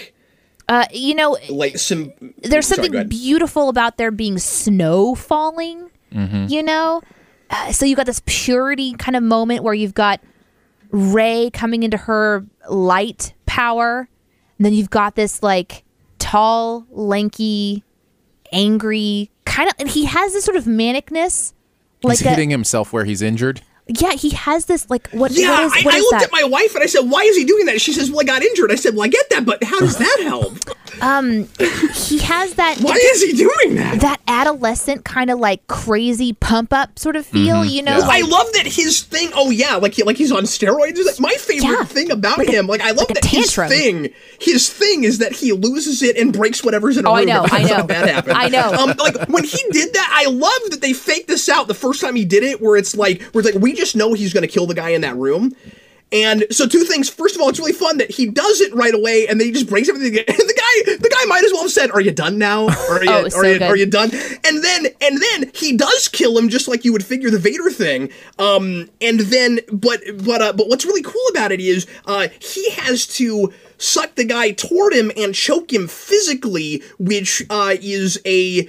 There's something beautiful about there being snow falling. So you got this purity kind of moment where you've got Rey coming into her light power, and then you've got this like tall, lanky, angry kind of, and he has this sort of manicness. He's hitting himself where he's injured. Yeah, he has this like what? Yeah, what is I looked that? at my wife and I said, "Why is he doing that?" She says, "Well, I got injured." I said, "Well, I get that, but how does that help?" He has that. Why is he doing that? That adolescent kind of like crazy pump up sort of feel, Yeah. I love that his thing. Oh yeah, like he's on steroids. My favorite thing about him, I love that his thing is that he loses it and breaks whatever's in a room. I know. That happened. I know. Like when he did that, I love that they faked this out the first time he did it, where it's like we just know he's going to kill the guy in that room. And so two things. First of all, it's really fun that he does it right away, and then he just breaks everything. And the guy might as well have said, "Are you done now? Are you done?" And then he does kill him, just like you would figure the Vader thing. And then, but what's really cool about it is he has to suck the guy toward him and choke him physically, which is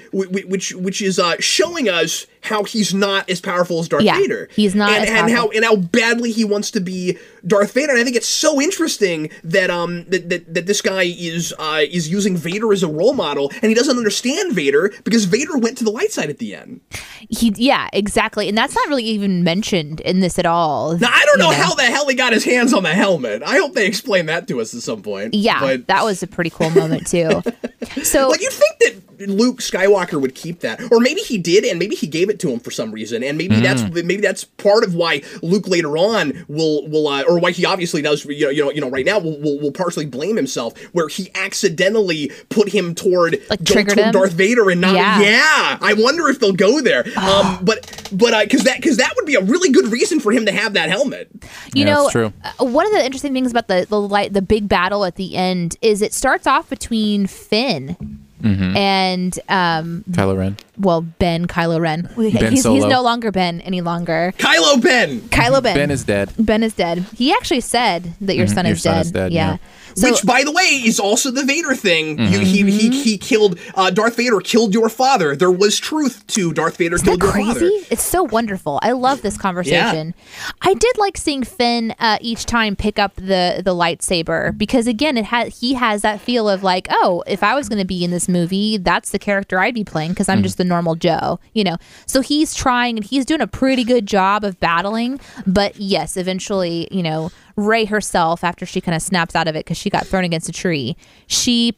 showing us how he's not as powerful as Darth Vader. He's not as powerful. and how badly he wants to be Darth Vader. And I think it's so interesting that that this guy is using Vader as a role model, and he doesn't understand Vader because Vader went to the light side at the end. Yeah, exactly, and that's not really even mentioned in this at all. Now I don't know how the hell he got his hands on the helmet. I hope they explain that to us at some point. Yeah, but that was a pretty cool moment too. So, like, you think that Luke Skywalker would keep that, or maybe he did, and maybe he gave it to him for some reason, and maybe that's part of why Luke later on will or why he obviously does, right now will partially blame himself, where he accidentally put him toward triggered him? Darth Vader and not. Yeah, I wonder if they'll go there. But because that would be a really good reason for him to have that helmet. That's true. One of the interesting things about the big battle at the end is it starts off between Finn and Kylo Ren. Well, Kylo Ren. He's no longer Ben any longer. Kylo Ben. Ben is dead. Ben is dead. He actually said that your son is dead. Yeah. So, which, by the way, is also the Vader thing. He killed Darth Vader killed your father. There was truth to Darth Vader killed your father. It's so wonderful. I love this conversation. Yeah. I did like seeing Finn each time pick up the lightsaber, because again, he has that feel of like, oh, if I was going to be in this movie, that's the character I'd be playing, because I'm just the normal Joe, So he's trying, and he's doing a pretty good job of battling. But yes, eventually, Rey herself, after she kind of snaps out of it because she got thrown against a tree, she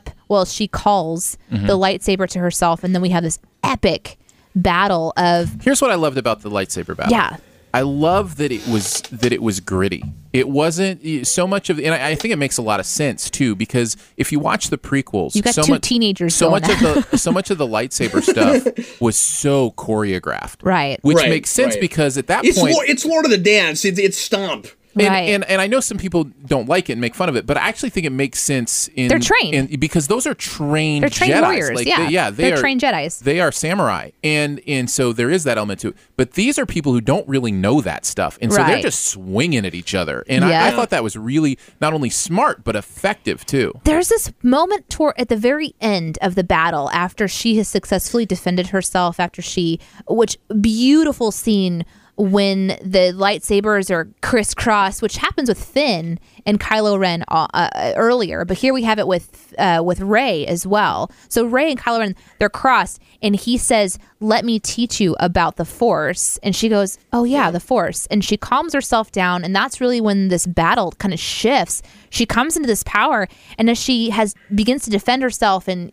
calls the lightsaber to herself, and then we have this epic battle of... Here's what I loved about the lightsaber battle. Yeah. I love that it was gritty. It wasn't so much of, and I think it makes a lot of sense too, because if you watch the prequels, you got two teenagers. So much of the lightsaber stuff was so choreographed, right? Which makes sense because at that point, it's Lord of the Dance. It's Stomp. And I know some people don't like it and make fun of it, but I actually think it makes sense. They're trained because those are trained. They're trained Jedis. warriors. They're trained Jedis. They are samurai, and so there is that element to it. But these are people who don't really know that stuff, and so they're just swinging at each other. And I thought that was really not only smart but effective too. There's this moment at the very end of the battle after she has successfully defended herself. Which beautiful scene. When the lightsabers are crisscrossed, which happens with Finn and Kylo Ren earlier, but here we have it with Rey as well. So Rey and Kylo Ren, they're crossed, and he says, "Let me teach you about the Force." And she goes, "Oh yeah, the Force." And she calms herself down, and that's really when this battle kind of shifts. She comes into this power, and as she begins to defend herself and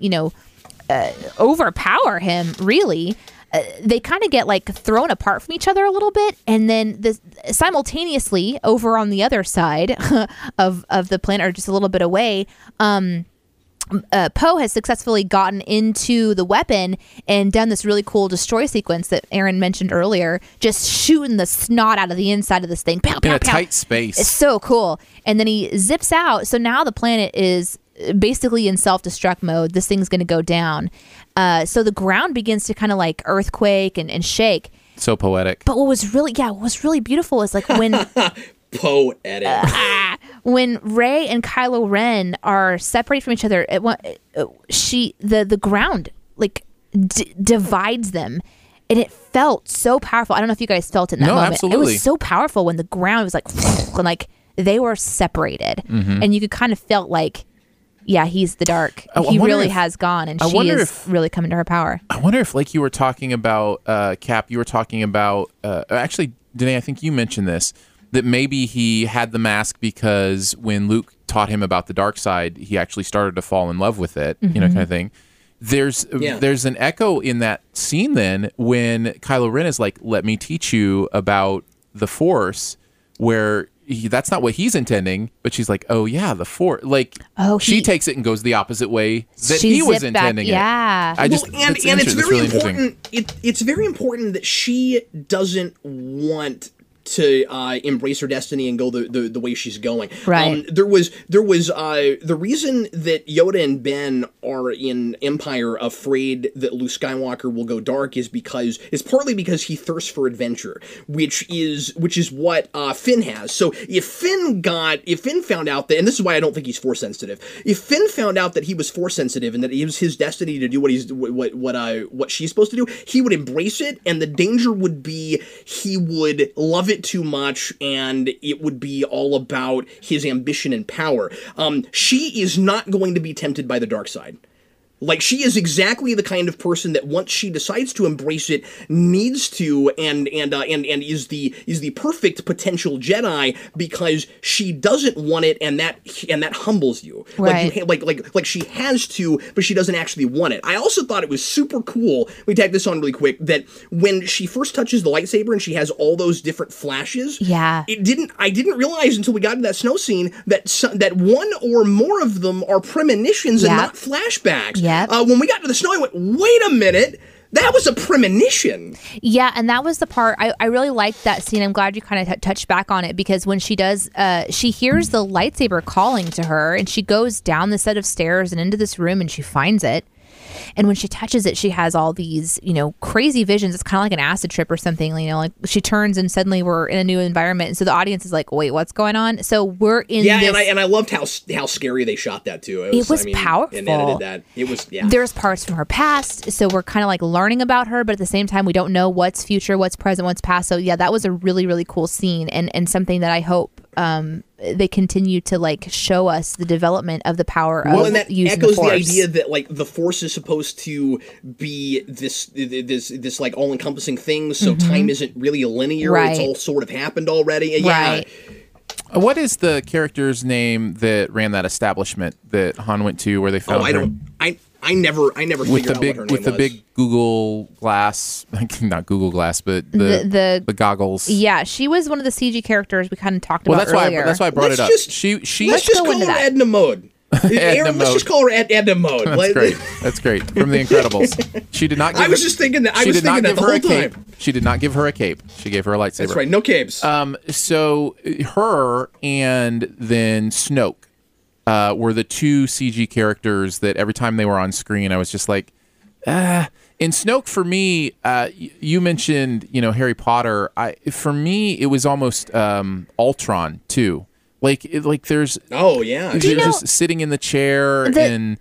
overpower him, really. They kind of get like thrown apart from each other a little bit, and then simultaneously over on the other side of the planet, or just a little bit away, Poe has successfully gotten into the weapon and done this really cool destroy sequence that Aaron mentioned earlier, just shooting the snot out of the inside of this thing. Pow, pow, in a pow. tight space. It's so cool. And then he zips out. So now the planet is basically in self-destruct mode. This thing's going to go down. So the ground begins to kind of like earthquake and shake. So poetic. But what was really beautiful is like when poetic. When Rey and Kylo Ren are separated from each other, the ground like divides them. And it felt so powerful. I don't know if you guys felt it in that moment. Absolutely. It was so powerful when the ground was like, and like they were separated, and you could kind of felt like, yeah, he's the dark. He really has gone, and she is really coming to her power. I wonder if, like you were talking about, Cap, you were talking about, actually, Danae, I think you mentioned this, that maybe he had the mask because when Luke taught him about the dark side, he actually started to fall in love with it, kind of thing. There's an echo in that scene then when Kylo Ren is like, let me teach you about the Force, where that's not what he's intending, but she's like, oh yeah, the Force. Like, she takes it and goes the opposite way that he was intending it. Yeah. And it's very important. It's very important that she doesn't want to embrace her destiny and go the way she's going. Right. There was the reason that Yoda and Ben are in Empire afraid that Luke Skywalker will go dark is partly because he thirsts for adventure, which is what Finn has. So if Finn found out that, and this is why I don't think he's Force sensitive, if Finn found out that he was Force sensitive and that it was his destiny to do what she's supposed to do, he would embrace it, and the danger would be he would love it too much, and it would be all about his ambition and power. She is not going to be tempted by the dark side. Like, she is exactly the kind of person that once she decides to embrace it, needs to and is the perfect potential Jedi, because she doesn't want it, and that humbles you. Right. Like she has to, but she doesn't actually want it. I also thought it was super cool. We tag this on really quick, that when she first touches the lightsaber and she has all those different flashes. Yeah. I didn't realize until we got to that snow scene that one or more of them are premonitions and not flashbacks. Yep. When we got to the snow, I went, wait a minute, that was a premonition. Yeah, and that was the part I really liked that scene. I'm glad you kind of touched back on it, because when she does, she hears the lightsaber calling to her, and she goes down the set of stairs and into this room, and she finds it. And when she touches it, she has all these, crazy visions. It's kind of like an acid trip or something, like she turns and suddenly we're in a new environment. And so the audience is like, wait, what's going on? So we're in this. And I loved how scary they shot that too. It was powerful. And edited that. It was, yeah. There's parts from her past. So we're kind of like learning about her, but at the same time, we don't know what's future, what's present, what's past. So yeah, that was a really, really cool scene, and something that I hope they continue to like show us the development of the power of and that using echoes the Force. the idea that like the Force is supposed to be this like all-encompassing thing, so time isn't really linear. Right. It's all sort of happened already. Yeah. Right. What is the character's name that ran that establishment that Han went to where they found her? I never figured out what her name with the was. big Google Glass, not Google Glass, but the goggles. Yeah, she was one of the CG characters we kind of talked about earlier. That's why I brought it up. Let's just call her Edna Mode. Aaron, let's just call her Edna Mode. That's great. That's great. From The Incredibles. She did not give I was just thinking that. I was thinking that the whole time. She did not give her a cape. She gave her a lightsaber. That's right. No capes. So her and then Snoke were the two CG characters that every time they were on screen, I was just like, In Snoke, for me, you mentioned, Harry Potter. For me, it was almost Ultron too. Like there's just sitting in the chair and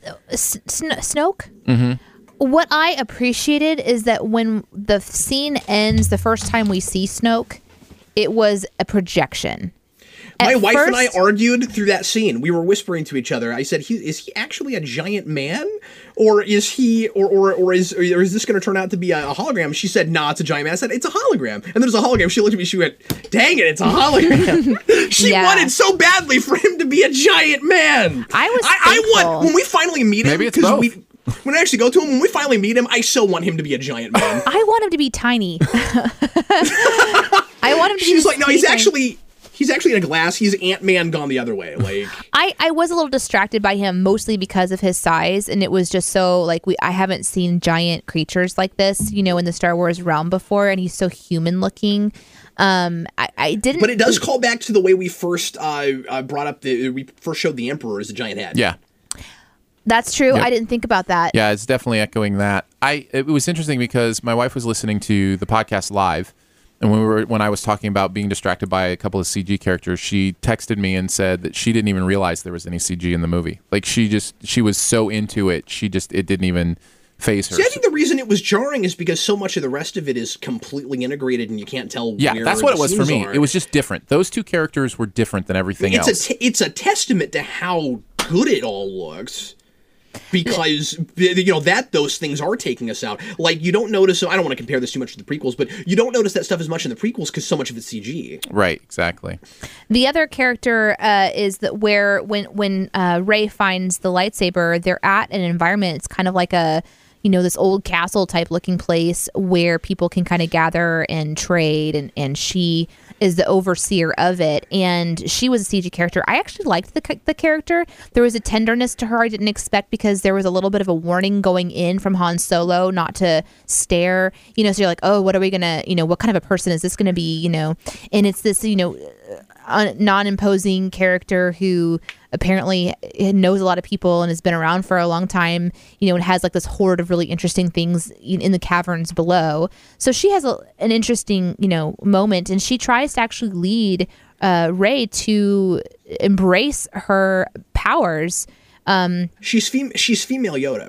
Snoke. Mm-hmm. What I appreciated is that when the scene ends, the first time we see Snoke, it was a projection. My wife and I argued through that scene. We were whispering to each other. I said, "Is he actually a giant man, or is he, or is this going to turn out to be a hologram?" She said, "Nah, it's a giant man." I said, "It's a hologram." And there's a hologram. She looked at me. She went, "Dang it, it's a hologram." She wanted so badly for him to be a giant man. I want when we finally meet him. Maybe it's both. When I actually go to him, when we finally meet him, I so want him to be a giant man. I want him to be tiny. I want him to be. She's like, no, he's actually in a glass. He's Ant-Man gone the other way. Like I was a little distracted by him, mostly because of his size, and it was just so like I haven't seen giant creatures like this, in the Star Wars realm before, and he's so human looking. I didn't. But it does call back to the way we first brought up we first showed the Emperor as a giant head. Yeah. That's true. Yep. I didn't think about that. Yeah, it's definitely echoing that. It was interesting because my wife was listening to the podcast live, and when I was talking about being distracted by a couple of CG characters, she texted me and said that she didn't even realize there was any CG in the movie. Like she was so into it, it didn't even phase her. See, I think the reason it was jarring is because so much of the rest of it is completely integrated, and you can't tell. Yeah, where that's what it was for me. are. It was just different. Those two characters were different than everything else. It's a testament to how good it all looks. Because those things are taking us out. Like you don't notice. So I don't want to compare this too much to the prequels, but you don't notice that stuff as much in the prequels because so much of it's CG. Right. Exactly. The other character is that where when Rey finds the lightsaber, they're at an environment. It's kind of like a this old castle type looking place where people can kind of gather and trade, and she is the overseer of it, and she was a CG character. I actually liked the character. There was a tenderness to her I didn't expect because there was a little bit of a warning going in from Han Solo not to stare, so you're like, oh, what are we gonna, what kind of a person is this gonna be, and it's this, non-imposing character who apparently knows a lot of people and has been around for a long time, and has like this hoard of really interesting things in the caverns below. So she has an interesting, moment, and she tries to actually lead Rey to embrace her powers. She's female Yoda.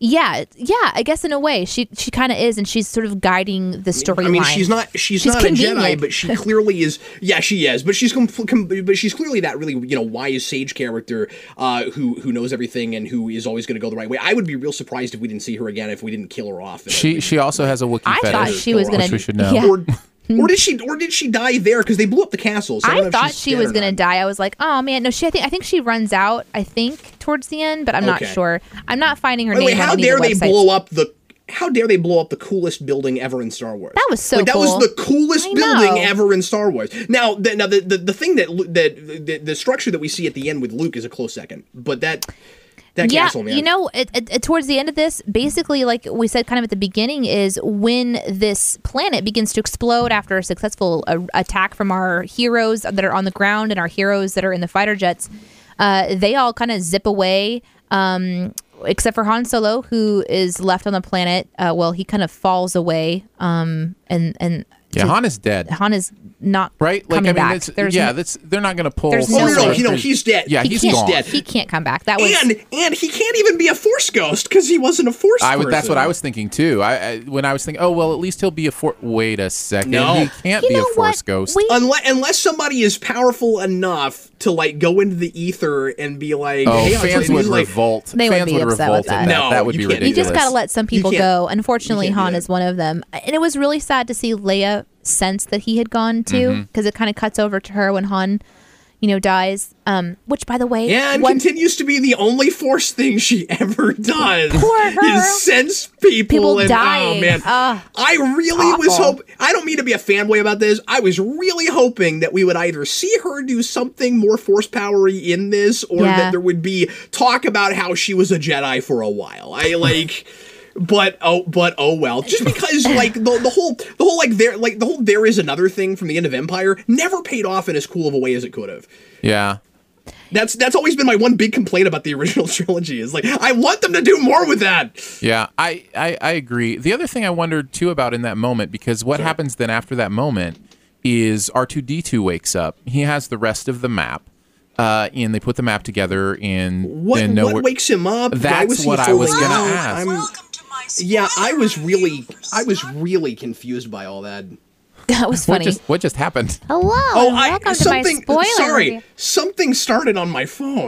Yeah, I guess in a way she kind of is, and she's sort of guiding the storyline. I mean, she's not a Jedi, but she clearly is. Yeah, she is, but she's clearly that really wise sage character who knows everything and who is always going to go the right way. I would be real surprised if we didn't see her again, if we didn't kill her off. She also has a Wookiee fetish. I thought she was going to. We should know. Yeah. Or did she die there because they blew up the castle? So I thought she was going to die. I was like, oh man, no. I think she runs out. I think towards the end, but I'm not sure. I'm not finding her name. Wait, how dare they blow up the? How dare they blow up the coolest building ever in Star Wars? That was so cool. That was the coolest building ever in Star Wars. Now, the thing that the structure that we see at the end with Luke is a close second, but that castle, man. Towards the end of this, basically, like we said kind of at the beginning, is when this planet begins to explode after a successful attack from our heroes that are on the ground and our heroes that are in the fighter jets. They all kind of zip away, except for Han Solo, who is left on the planet. He kind of falls away, Han is dead. Han is not right. Coming back. They're not going to pull. No, he's dead. Yeah, he's dead. He can't come back. That was and he can't even be a Force ghost because he wasn't a Force. That's what I was thinking too. When I was thinking, at least he'll be a Force. Wait a second, no. He can't be a Force ghost unless somebody is powerful enough to like go into the ether and be like, fans would revolt. They would be upset with that. No, that would be ridiculous. You just got to let some people go. Unfortunately, Han is one of them, and it was really sad to see Leia sense that he had gone to, because it kind of cuts over to her when Han dies, which by the way continues to be the only Force thing she ever does. Poor her. Is sense people and dying. Oh man, I really was hoping. I don't mean to be a fanboy about this. I was really hoping that we would either see her do something more Force powery in this, or that there would be talk about how she was a Jedi for a while. But oh well. Just because like the whole there is another thing from the end of Empire never paid off in as cool of a way as it could have. Yeah. That's always been my one big complaint about the original trilogy is like I want them to do more with that. Yeah, I agree. The other thing I wondered too about in that moment, because what happens then after that moment is R2-D2 wakes up. He has the rest of the map. And they put the map together and what wakes him up? That's what I was going to ask. I was really confused by all that. That was funny. What just happened? Hello, welcome to my spoiler. Sorry, something started on my phone.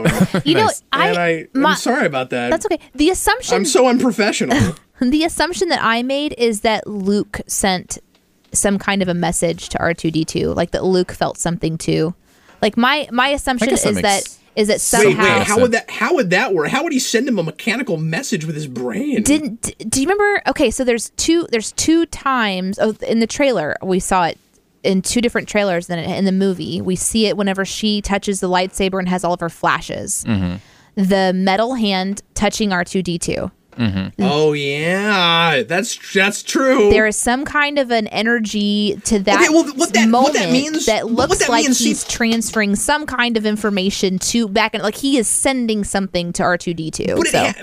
I'm sorry about that. That's okay. The assumption I'm so unprofessional. The assumption that I made is that Luke sent some kind of a message to R2-D2, like that Luke felt something too. Like my assumption is that somehow. Wait, how would that work? How would he send him a mechanical message with his brain? Do you remember? Okay, so there's two times in the trailer we saw it in two different trailers than in the movie. We see it whenever she touches the lightsaber and has all of her flashes. Mm-hmm. The metal hand touching R2-D2. Mm-hmm. Oh yeah, that's true. There is some kind of an energy to that what that means, that looks like he's transferring some kind of information to back, and like he is sending something to R2-D2.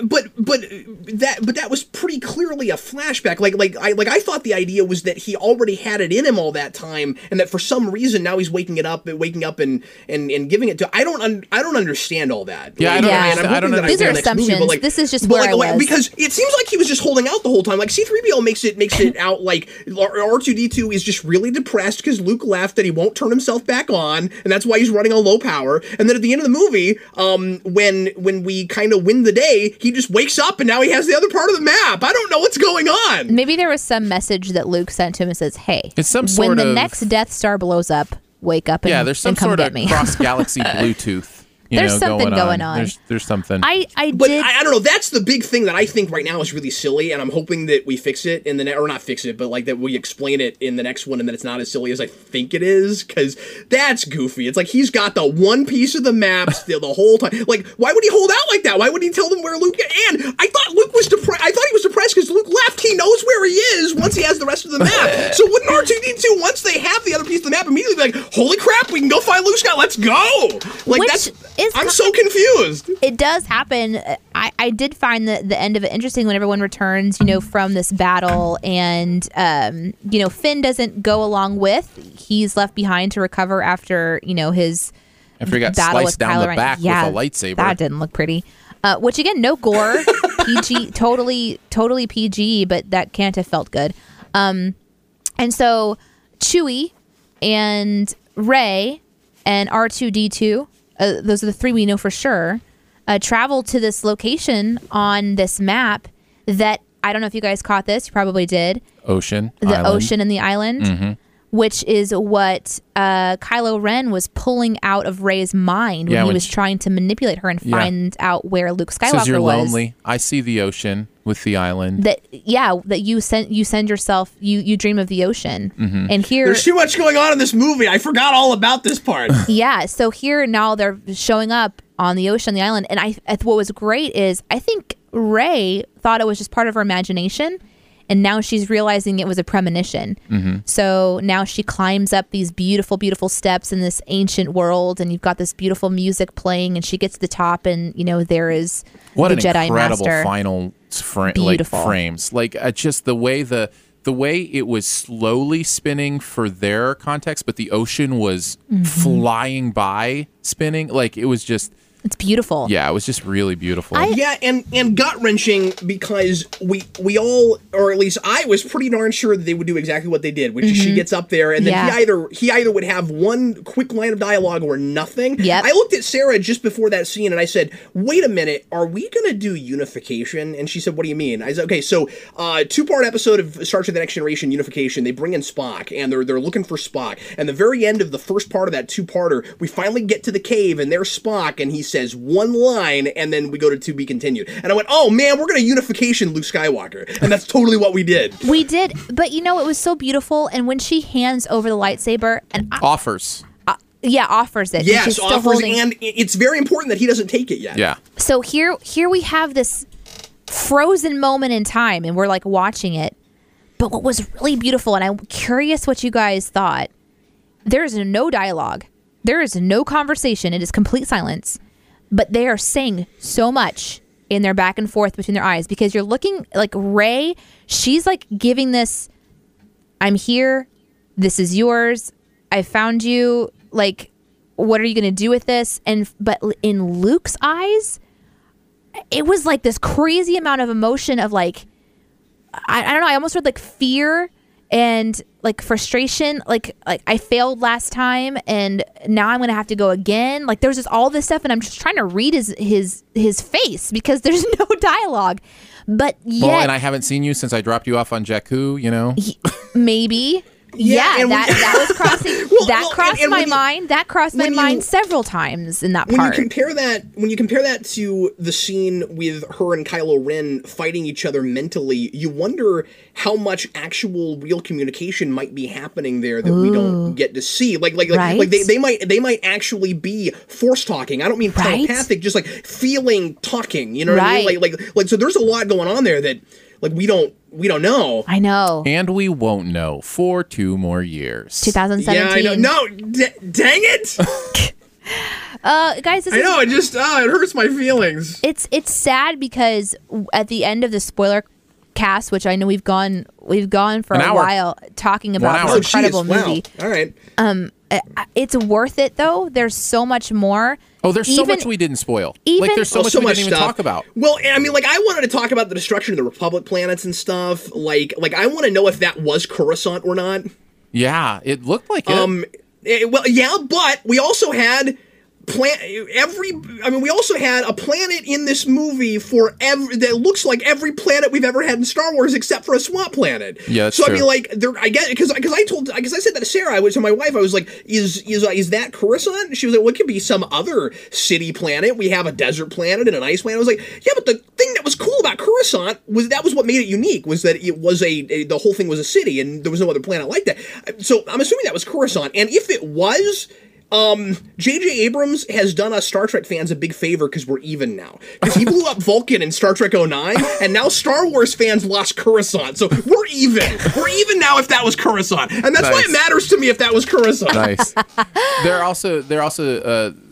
But that was pretty clearly a flashback. I thought the idea was that he already had it in him all that time, and that for some reason now he's waking up and giving it to. I don't understand all that. Yeah, I don't understand. These are assumptions. Movie, this is just where I was. Because it seems like he was just holding out the whole time. Like C-3PO makes it out like R2-D2 is just really depressed because Luke left and he won't turn himself back on, and that's why he's running on low power. And then at the end of the movie, when we kind of win the day, he just wakes up and now he has the other part of the map. I don't know what's going on. Maybe there was some message that Luke sent to him and says, "Hey, it's some sort when of the next Death Star blows up, wake up and there's some and come sort get of me." cross-galaxy Bluetooth. There's something going on. There's something. I don't know. That's the big thing that I think right now is really silly, and I'm hoping that we fix it in or not fix it, but like that we explain it in the next one, and that it's not as silly as I think it is, because that's goofy. It's like he's got the one piece of the map still the whole time. Like, why would he hold out like that? Why would he tell them where Luke? And I thought Luke was depressed. I thought he was depressed because Luke left. He knows where he is once he has the rest of the map. So wouldn't R2-D2 once they have the other piece of the map immediately be like, "Holy crap, we can go find Luke Skywalker. Let's go!" Like I'm so confused. It does happen. I did find the end of it interesting when everyone returns, from this battle, and Finn doesn't go along with. He's left behind to recover after his after he got battle sliced with down Kylo the Ren. back with a lightsaber. That didn't look pretty. Which again, no gore. PG, totally PG, but that can't have felt good. And so Chewie and Rey and R2D2, those are the three we know for sure, travel to this location on this map that, I don't know if you guys caught this, you probably did. Ocean. The island. ocean and the island, which is what Kylo Ren was pulling out of Rey's mind when he was trying to manipulate her and find out where Luke Skywalker Says you're was. lonely. I see the ocean with the island. That you send yourself, you dream of the ocean. And here There's too much going on in this movie. I forgot all about this part. yeah, so here now they're showing up on the ocean, the island, and what was great is I think Rey thought it was just part of her imagination, and now she's realizing it was a premonition. So now she climbs up these beautiful, beautiful steps in this ancient world, and you've got this beautiful music playing, and she gets to the top, and there is what the an Jedi incredible Master. final Beautiful. frames. Like just the way the way it was slowly spinning for their context, but the ocean was flying by spinning. Like it was just. It's beautiful. Yeah, it was just really beautiful. Yeah, and gut wrenching because we all, or at least I was pretty darn sure that they would do exactly what they did, which is she gets up there and then he either would have one quick line of dialogue or nothing. Yep. I looked at Sarah just before that scene and I said, "Wait a minute, are we gonna do unification?" And she said, "What do you mean?" I said, "Okay, so 2-part episode of Star Trek: The Next Generation, Unification. They bring in Spock and they're looking for Spock. And the very end of the first part of that 2-parter, we finally get to the cave and there's Spock and he says one line and then we go to be continued." And I went, "Oh man, we're gonna unification Luke Skywalker," and that's totally what we did. We did, but it was so beautiful. And when she hands over the lightsaber and Offers. offers it. Yes, she's still offers, holding. and it's very important that he doesn't take it yet. Yeah. So here we have this frozen moment in time, and we're like watching it. But what was really beautiful, and I'm curious what you guys thought. There is no dialogue. There is no conversation. It is complete silence. But they are saying so much in their back and forth between their eyes, because you're looking like Rey, she's like giving this, "I'm here, this is yours, I found you, like, what are you going to do with this?" But in Luke's eyes, it was like this crazy amount of emotion of like, I don't know, I almost read like fear and like frustration, like I failed last time and now I'm gonna have to go again. Like there's just all this stuff, and I'm just trying to read his face because there's no dialogue. But yet, Well, and I haven't seen you since I dropped you off on Jakku. maybe. Yeah, and that was crossing. Crossed my mind. That crossed my mind several times in that part. When you compare that to the scene with her and Kylo Ren fighting each other mentally, you wonder how much actual real communication might be happening there that we don't get to see. Like they might actually be force talking. I don't mean telepathic, just like feeling talking. You know what I mean? Like so. There's a lot going on there that like we don't know. I know. And we won't know for 2 more years. 2017. Yeah, I know. No, dang it! Guys, I know. It just it hurts my feelings. It's sad because at the end of the spoiler cast, which I know we've gone for a while talking about this incredible movie. Wow. All right. It's worth it though. There's so much more. Oh, there's so much we didn't spoil. There's so much we didn't even talk about. Well, I mean, like I wanted to talk about the destruction of the Republic planets and stuff. Like I want to know if that was Coruscant or not. Yeah, it looked like it. Well, yeah, but we also had we also had a planet in this movie that looks like every planet we've ever had in Star Wars except for a swamp planet. Yeah, that's so true. I mean, like, I get because I said that to Sarah. To my wife, I was like, "Is that Coruscant?" She was like, "Well, it could be some other city planet. We have a desert planet and an ice planet." I was like, "Yeah, but the thing that was cool about Coruscant was what made it unique was that it was the whole thing was a city and there was no other planet like that." So I'm assuming that was Coruscant, and if it was. J.J. Abrams has done us Star Trek fans a big favor because we're even now. Because he blew up Vulcan in Star Trek 09, and now Star Wars fans lost Coruscant. So we're even. We're even now if that was Coruscant. And that's why it matters to me if that was Coruscant. Nice. They're also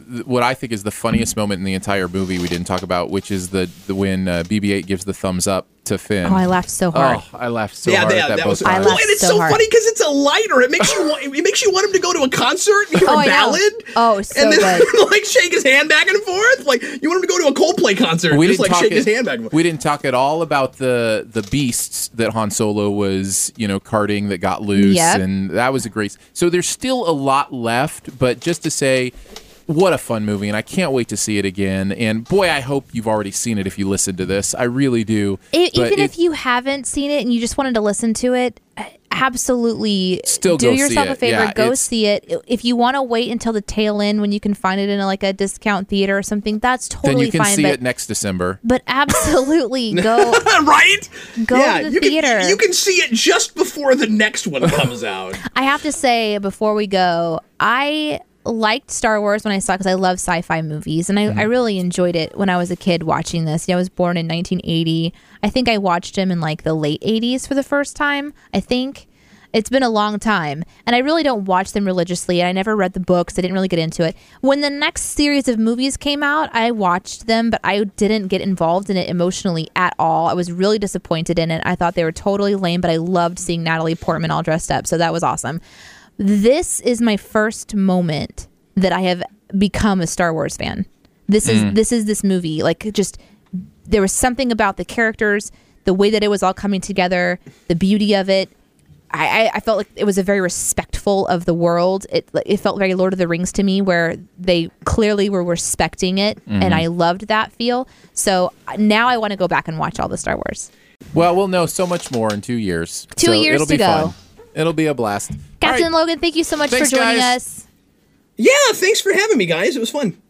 what I think is the funniest moment in the entire movie we didn't talk about, which is the when BB-8 gives the thumbs up to Finn. Oh, I laughed so hard. Oh, I laughed so hard at that both was times. I well, laughed and it's so so hard. funny because it's a lighter. It makes you want him to go to a concert and hear Oh, a I know. ballad. Oh, so and then good. like shake his hand back and forth. Like you want him to go to a Coldplay concert. We Just didn't like talk shake his hand back and forth. We didn't talk at all about the beasts that Han Solo was, carting that got loose, Yep. and that was a great. So there's still a lot left, but just to say, what a fun movie, and I can't wait to see it again. And boy, I hope you've already seen it if you listen to this. I really do. Even if you haven't seen it and you just wanted to listen to it, absolutely Still do go see yourself it. a favor. Yeah, go it's- see it. If you want to wait until the tail end when you can find it in a discount theater or something, that's then totally you can fine. see but, it next December. but absolutely go. Right? Go to the you theater. You can see it just before the next one comes out. I have to say before we go, I liked Star Wars when I saw it because I love sci-fi movies, and I really enjoyed it when I was a kid watching this. I was born in 1980. I think I watched him in the late 80s for the first time. I think it's been a long time, and I really don't watch them religiously. I never read the books. I didn't really get into it. When the next series of movies came out, I watched them, but I didn't get involved in it emotionally at all. I was really disappointed in it. I thought they were totally lame, but I loved seeing Natalie Portman all dressed up, so that was awesome. This is my first moment that I have become a Star Wars fan. This is this movie. Just there was something about the characters, the way that it was all coming together, the beauty of it. I felt like it was a very respectful of the world. It felt very Lord of the Rings to me, where they clearly were respecting it, and I loved that feel. So now I want to go back and watch all the Star Wars. Well, we'll know so much more in 2 years. 2 years it'll to be go. Fun. It'll be a blast. Captain All right. Logan, thank you so much Thanks, for joining guys. us. Yeah, thanks for having me, guys. It was fun.